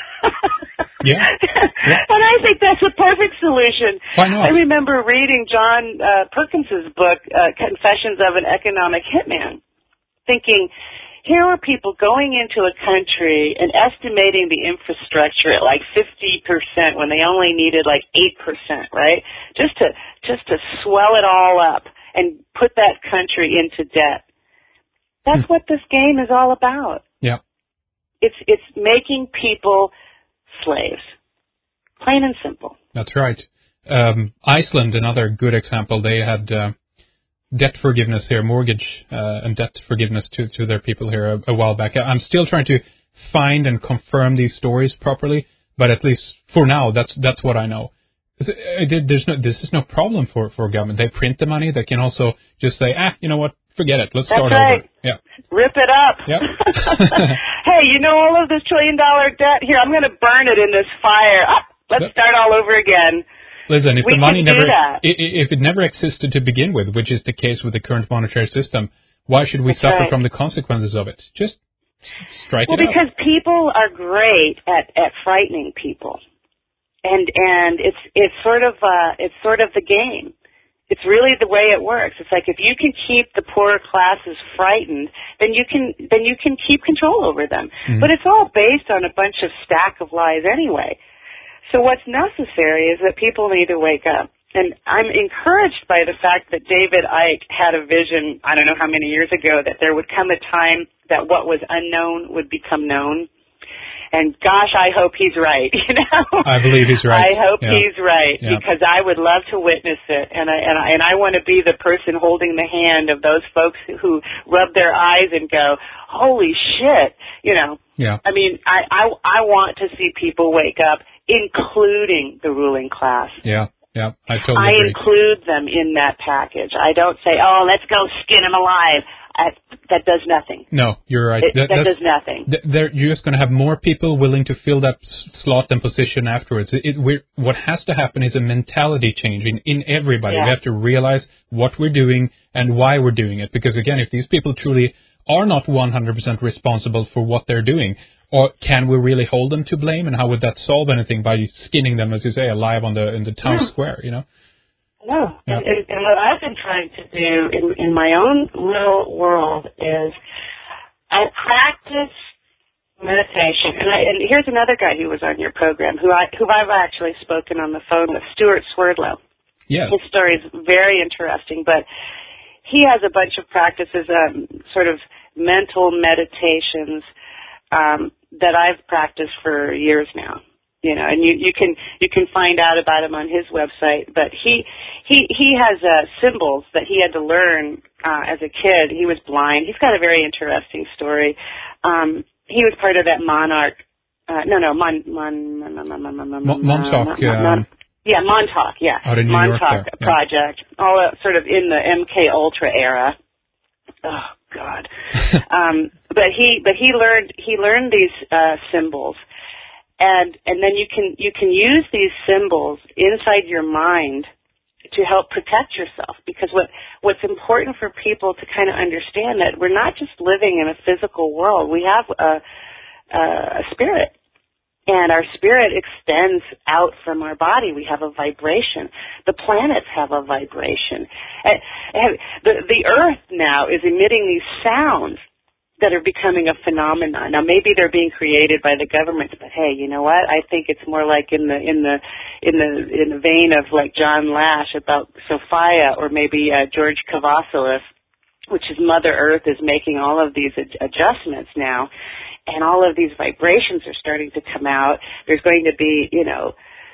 yeah. yeah. And I think that's a perfect solution. Why not? I remember reading John uh, Perkins's book, uh, Confessions of an Economic Hitman, thinking, here were people going into a country and estimating the infrastructure at like fifty percent when they only needed like eight percent, right? Just to, just to swell it all up and put that country into debt. That's hmm. what this game is all about. Yeah. It's it's making people slaves. Plain and simple. That's right. Um, Iceland, another good example, they had uh, debt forgiveness here, mortgage uh, and debt forgiveness to, to their people here a, a while back. I'm still trying to find and confirm these stories properly, but at least for now, that's that's what I know. There's no, this is no problem for, for government. They print the money. They can also just say, ah, you know what, forget it. Let's That's start right. over. Yeah. Rip it up. Yep. Hey, you know all of this trillion dollar debt? Here, I'm going to burn it in this fire. Ah, let's yep. start all over again. Listen, if we the money can never, do that. if it never existed to begin with, which is the case with the current monetary system, why should we That's suffer right. from the consequences of it? Just strike well, it out. Well, because people are great at, at frightening people. And and it's it's sort of uh, it's sort of the game. It's really the way it works. It's like if you can keep the poorer classes frightened, then you can then you can keep control over them. Mm-hmm. But it's all based on a bunch of stack of lies anyway. So what's necessary is that people need to wake up. And I'm encouraged by the fact that David Icke had a vision, I don't know how many years ago, that there would come a time that what was unknown would become known. And gosh, I hope he's right, you know. I believe he's right. I hope yeah. he's right yeah. because I would love to witness it, and I and I and I want to be the person holding the hand of those folks who rub their eyes and go, "Holy shit!" You know. Yeah. I mean, I I I want to see people wake up, including the ruling class. Yeah. Yeah. I totally I agree. include them in that package. I don't say, "Oh, let's go skin them alive." I, that does nothing. No, you're right. It, that that does nothing. Th- you're just going to have more people willing to fill that slot and position afterwards. It, it, we're, what has to happen is a mentality change in, in everybody. Yeah. We have to realize what we're doing and why we're doing it. Because, again, if these people truly are not one hundred percent responsible for what they're doing? Or can we really hold them to blame? And how would that solve anything by skinning them, as you say, alive on the in the town yeah. square? You know. No, Yeah. and, and, and what I've been trying to do in, in my own little world is I practice meditation. And, I, and here's another guy who was on your program, who I who I've actually spoken on the phone with, Stuart Swerdlow. Yes. His story is very interesting, but he has a bunch of practices, um, sort of mental meditations um, that I've practiced for years now. You know, and you, you can you can find out about him on his website. But he he he has uh, symbols that he had to learn uh, as a kid. He was blind. He's got a very interesting story. Um, he was part of that Monarch. Uh, no, no, Mon Mon Mon Mon Mon Mon Mon Montauk. Mon Yeah, Montauk. Yeah, out in New Montauk York there, yeah. Project. All uh, sort of in the M K Ultra era. Oh God. um, but he but he learned he learned these uh, symbols. And and then you can you can use these symbols inside your mind to help protect yourself, because what what's important for people to kind of understand that we're not just living in a physical world. We have a, a spirit, and our spirit extends out from our body. We have a vibration. The planets have a vibration. And, and the the Earth now is emitting these sounds that are becoming a phenomenon. Now, maybe they're being created by the government, but hey, you know what? I think it's more like in the in the in the in the vein of like John Lash about Sophia, or maybe uh, George Kavassilis, which is Mother Earth is making all of these ad- adjustments now, and all of these vibrations are starting to come out. There's going to be, you know,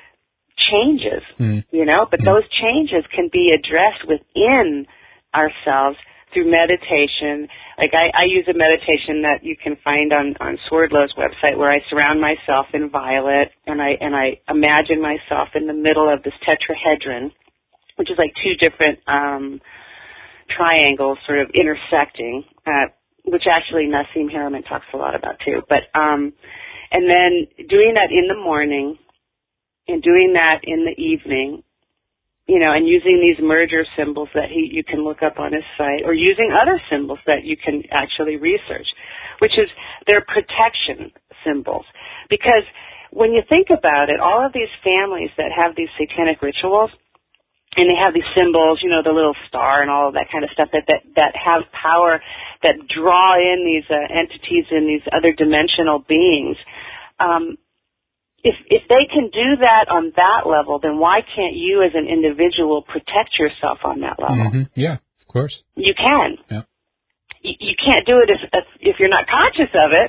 changes, mm. you know, but mm. those changes can be addressed within ourselves through meditation. Like I, I use a meditation that you can find on, on Swerdlow's website, where I surround myself in violet, and I and I imagine myself in the middle of this tetrahedron, which is like two different um, triangles sort of intersecting, uh, which actually Nassim Haramein talks a lot about too. But um, and then doing that in the morning and doing that in the evening, you know, and using these merger symbols that he, you can look up on his site, or using other symbols that you can actually research, which is their protection symbols. Because when you think about it, all of these families that have these satanic rituals, and they have these symbols, you know, the little star and all of that kind of stuff that, that, that have power, that draw in these uh, entities and these other dimensional beings, um, If if they can do that on that level, then why can't you as an individual protect yourself on that level? Mm-hmm. Yeah, of course. You can. Yeah. You, you can't do it if if you're not conscious of it.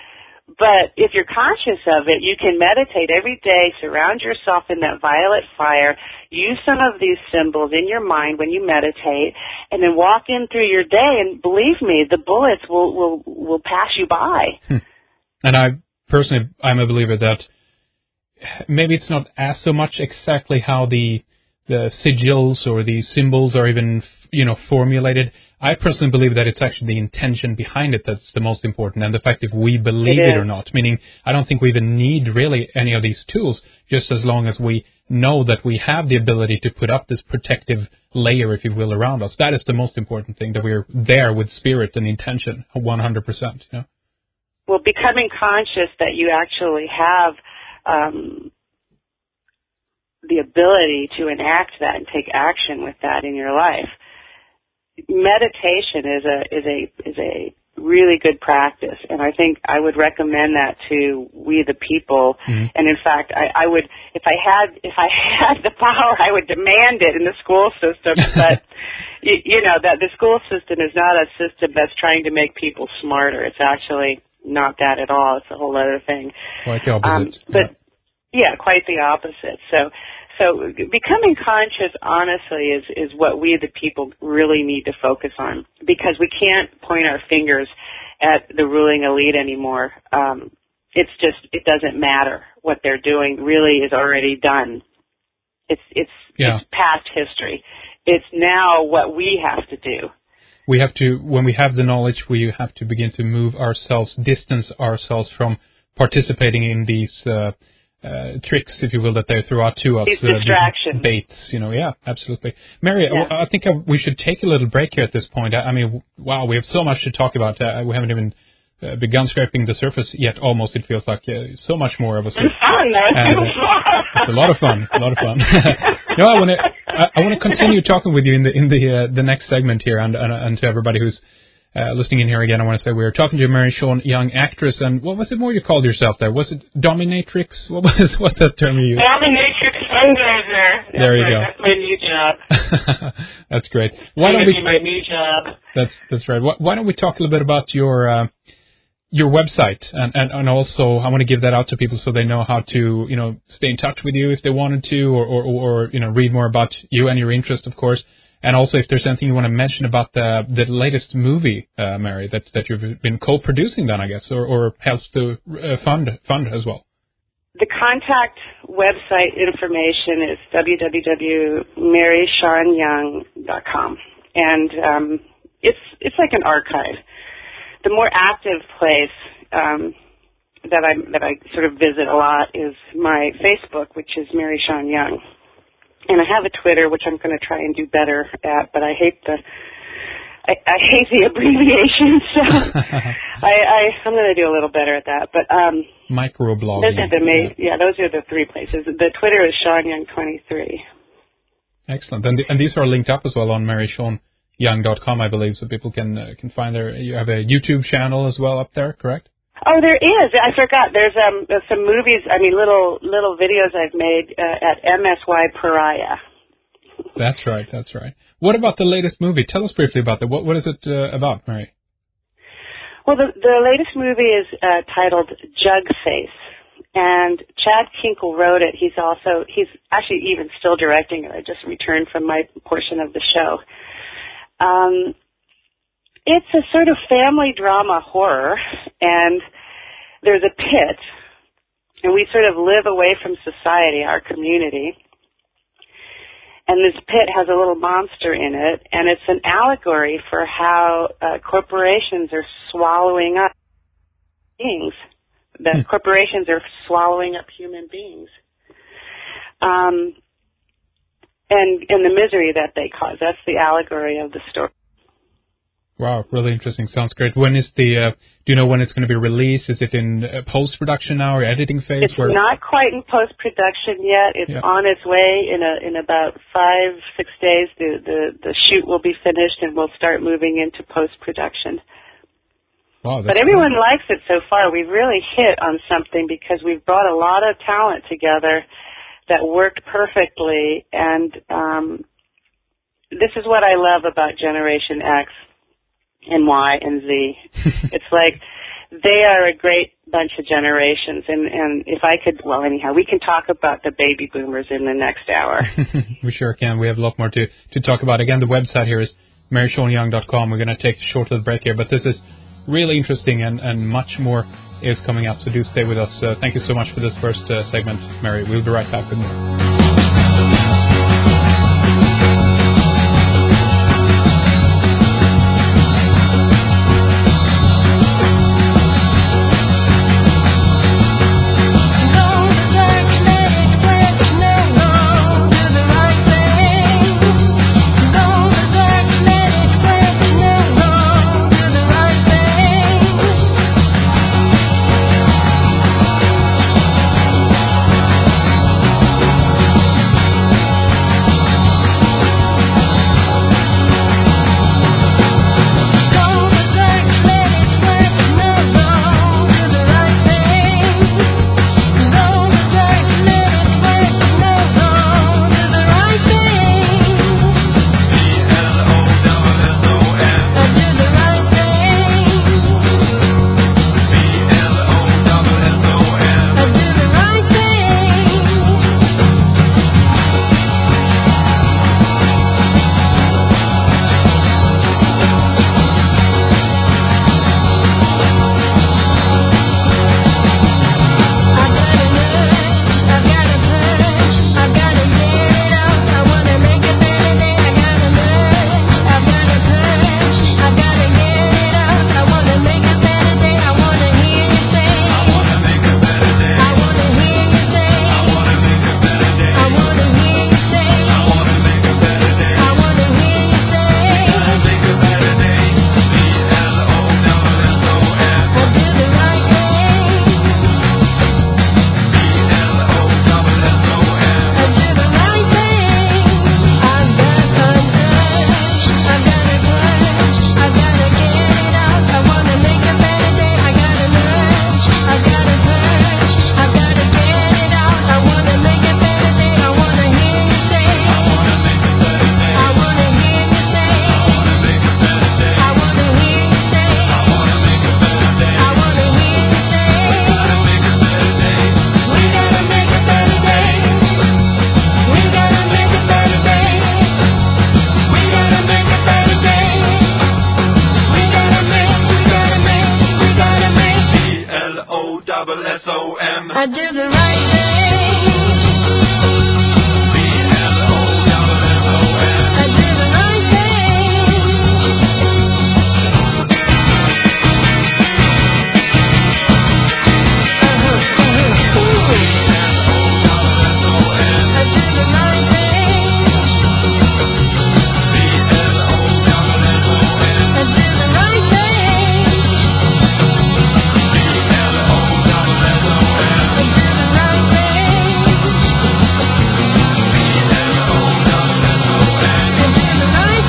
But if you're conscious of it, you can meditate every day, surround yourself in that violet fire, use some of these symbols in your mind when you meditate, and then walk in through your day, and believe me, the bullets will, will, will pass you by. Hmm. And I personally, I'm a believer that maybe it's not as so much exactly how the the sigils or the symbols are even, you know, formulated. I personally believe that it's actually the intention behind it that's the most important, and the fact if we believe it, it or not. Meaning, I don't think we even need really any of these tools, just as long as we know that we have the ability to put up this protective layer, if you will, around us. That is the most important thing, that we're there with spirit and intention, one hundred percent. You know? Well, becoming conscious that you actually have Um, the ability to enact that and take action with that in your life. Meditation is a is a is a really good practice, and I think I would recommend that to we the people. Mm-hmm. And in fact, I, I would, if I had if I had the power, I would demand it in the school system. But you, you know that the school system is not a system that's trying to make people smarter. It's actually not that at all. It's a whole other thing. Quite the opposite. Um, but yeah. yeah, quite the opposite. So, so becoming conscious, honestly, is is what we the people really need to focus on, because we can't point our fingers at the ruling elite anymore. Um, it's just it doesn't matter what they're doing. Really, is already done. It's it's yeah. it's past history. It's now what we have to do. We have to, when we have the knowledge, we have to begin to move ourselves, distance ourselves from participating in these uh, uh, tricks, if you will, that they throw out to us. These uh, distractions. These baits, you know, yeah, absolutely. Mary, yeah. I think we should take a little break here at this point. I, I mean, wow, we have so much to talk about. Uh, we haven't even uh, begun scraping the surface yet, almost, it feels like. Uh, so much more of us. It's fun, though. It's, uh, it's a lot of fun, a lot of fun. No, I want to I, I want to continue talking with you in the in the uh, the next segment here, and, and, and to everybody who's Uh, listening in here again, I want to say we were talking to Mary Sean Young, actress, and what was it more you called yourself there? Was it dominatrix? What was what's that term you used? Dominatrix fundraiser. There you right. go. That's my new job. That's great. Why don't we? My new job. That's that's right. Why, why don't we talk a little bit about your uh, your website, and, and and also I want to give that out to people so they know how to you know stay in touch with you if they wanted to, or or, or you know read more about you and your interest, of course. And also, if there's anything you want to mention about the the latest movie, uh, Mary, that that you've been co-producing, then I guess, or, or helps to uh, fund fund as well. The contact website information is w w w dot mary sean young dot com, and um, it's it's like an archive. The more active place um, that I that I sort of visit a lot is my Facebook, which is Mary Sean Young. And I have a Twitter, which I'm going to try and do better at, but I hate the I, I hate the abbreviation, so I, I I'm going to do a little better at that. But um, microblogging. Those are the main, yeah. yeah, those are the three places. The Twitter is Sean Young twenty-three. Excellent, and the, and these are linked up as well on mary sean young dot com, I believe, so people can uh, can find their. You have a YouTube channel as well up there, correct? Oh, there is. I forgot. There's um some movies. I mean, little little videos I've made uh, at M S Y Pariah. That's right. That's right. What about the latest movie? Tell us briefly about that. What what is it uh, about, Mary? Well, the the latest movie is uh, titled Jug Face, and Chad Kinkle wrote it. He's also he's actually even still directing it. I just returned from my portion of the show. Um. It's a sort of family drama horror, and there's a pit, and we sort of live away from society, our community, and this pit has a little monster in it, and it's an allegory for how uh, corporations are swallowing up beings, that hmm. corporations are swallowing up human beings, um, and, and the misery that they cause. That's the allegory of the story. Wow, really interesting. Sounds great. When is the, uh, do you know when it's going to be released? Is it in uh, post-production now or editing phase? It's where... not quite in post-production yet. It's yeah. on its way. In a, in about five, six days, the, the, the shoot will be finished and we'll start moving into post-production. Wow, but everyone cool. likes it so far. We've really hit on something because we've brought a lot of talent together that worked perfectly. And um, this is what I love about Generation X. And Y and Z. It's like they are a great bunch of generations, and, and if I could, well, anyhow, we can talk about the baby boomers in the next hour. We sure can. We have a lot more to, to talk about. Again, the website here is mary sean young dot com. We're going to take a short little break here, but this is really interesting, and, and much more is coming up, so do stay with us. Uh, thank you so much for this first uh, segment, Mary. We'll be right back with more. double S O M. I do the right thing. B L O double S O M. I do the right thing. Uh-huh, uh-huh. Ooh. B L O double S O M. I do the right thing. B L O double S O M. I do the right thing. B L O double S O M. I do the right thing. B L O double S O M. I do the right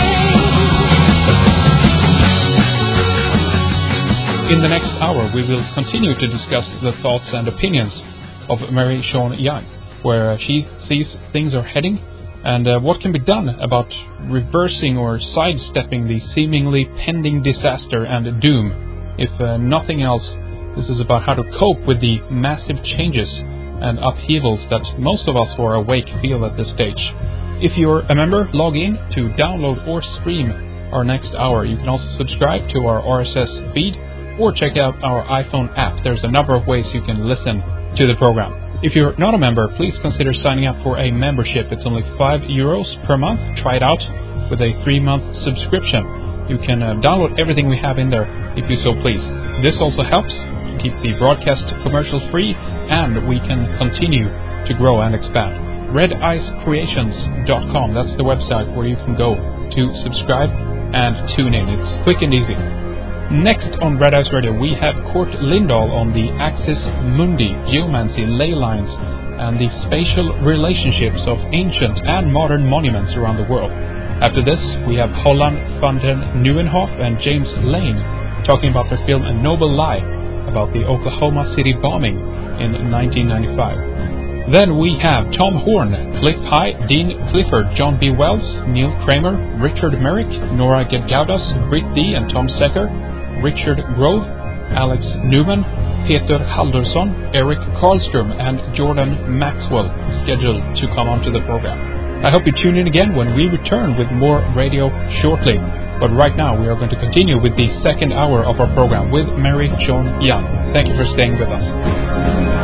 thing. In the next hour, we will continue to discuss the thoughts and opinions of Mary Sean Young, where she sees things are heading, and uh, what can be done about reversing or sidestepping the seemingly pending disaster and doom. If uh, nothing else, this is about how to cope with the massive changes and upheavals that most of us who are awake feel at this stage. If you're a member, log in to download or stream our next hour. You can also subscribe to our R S S feed or check out our iPhone app. There's a number of ways you can listen to the program. If you're not a member, please consider signing up for a membership. It's only five euros per month. Try it out with a three-month subscription. You can uh, download everything we have in there if you so please. This also helps to keep the broadcast commercial free, and we can continue to grow and expand. red ice creations dot com, that's the website where you can go to subscribe and tune in. It's quick and easy. Next on Red Ice Radio, we have Kurt Lindahl on the Axis Mundi, geomancy, ley lines, and the spatial relationships of ancient and modern monuments around the world. After this, we have Holland van den Nieuwenhof and James Lane talking about their film A Noble Lie about the Oklahoma City bombing in nineteen ninety-five. Then we have Tom Horn, Cliff High, Dean Clifford, John B. Wells, Neil Kramer, Richard Merrick, Nora Gedgaudas, Britt D. and Tom Secker, Richard Grove, Alex Newman, Peter Haldursson, Eric Karlström, and Jordan Maxwell scheduled to come onto the program. I hope you tune in again when we return with more radio shortly. But right now we are going to continue with the second hour of our program with Mary Sean Young. Thank you for staying with us.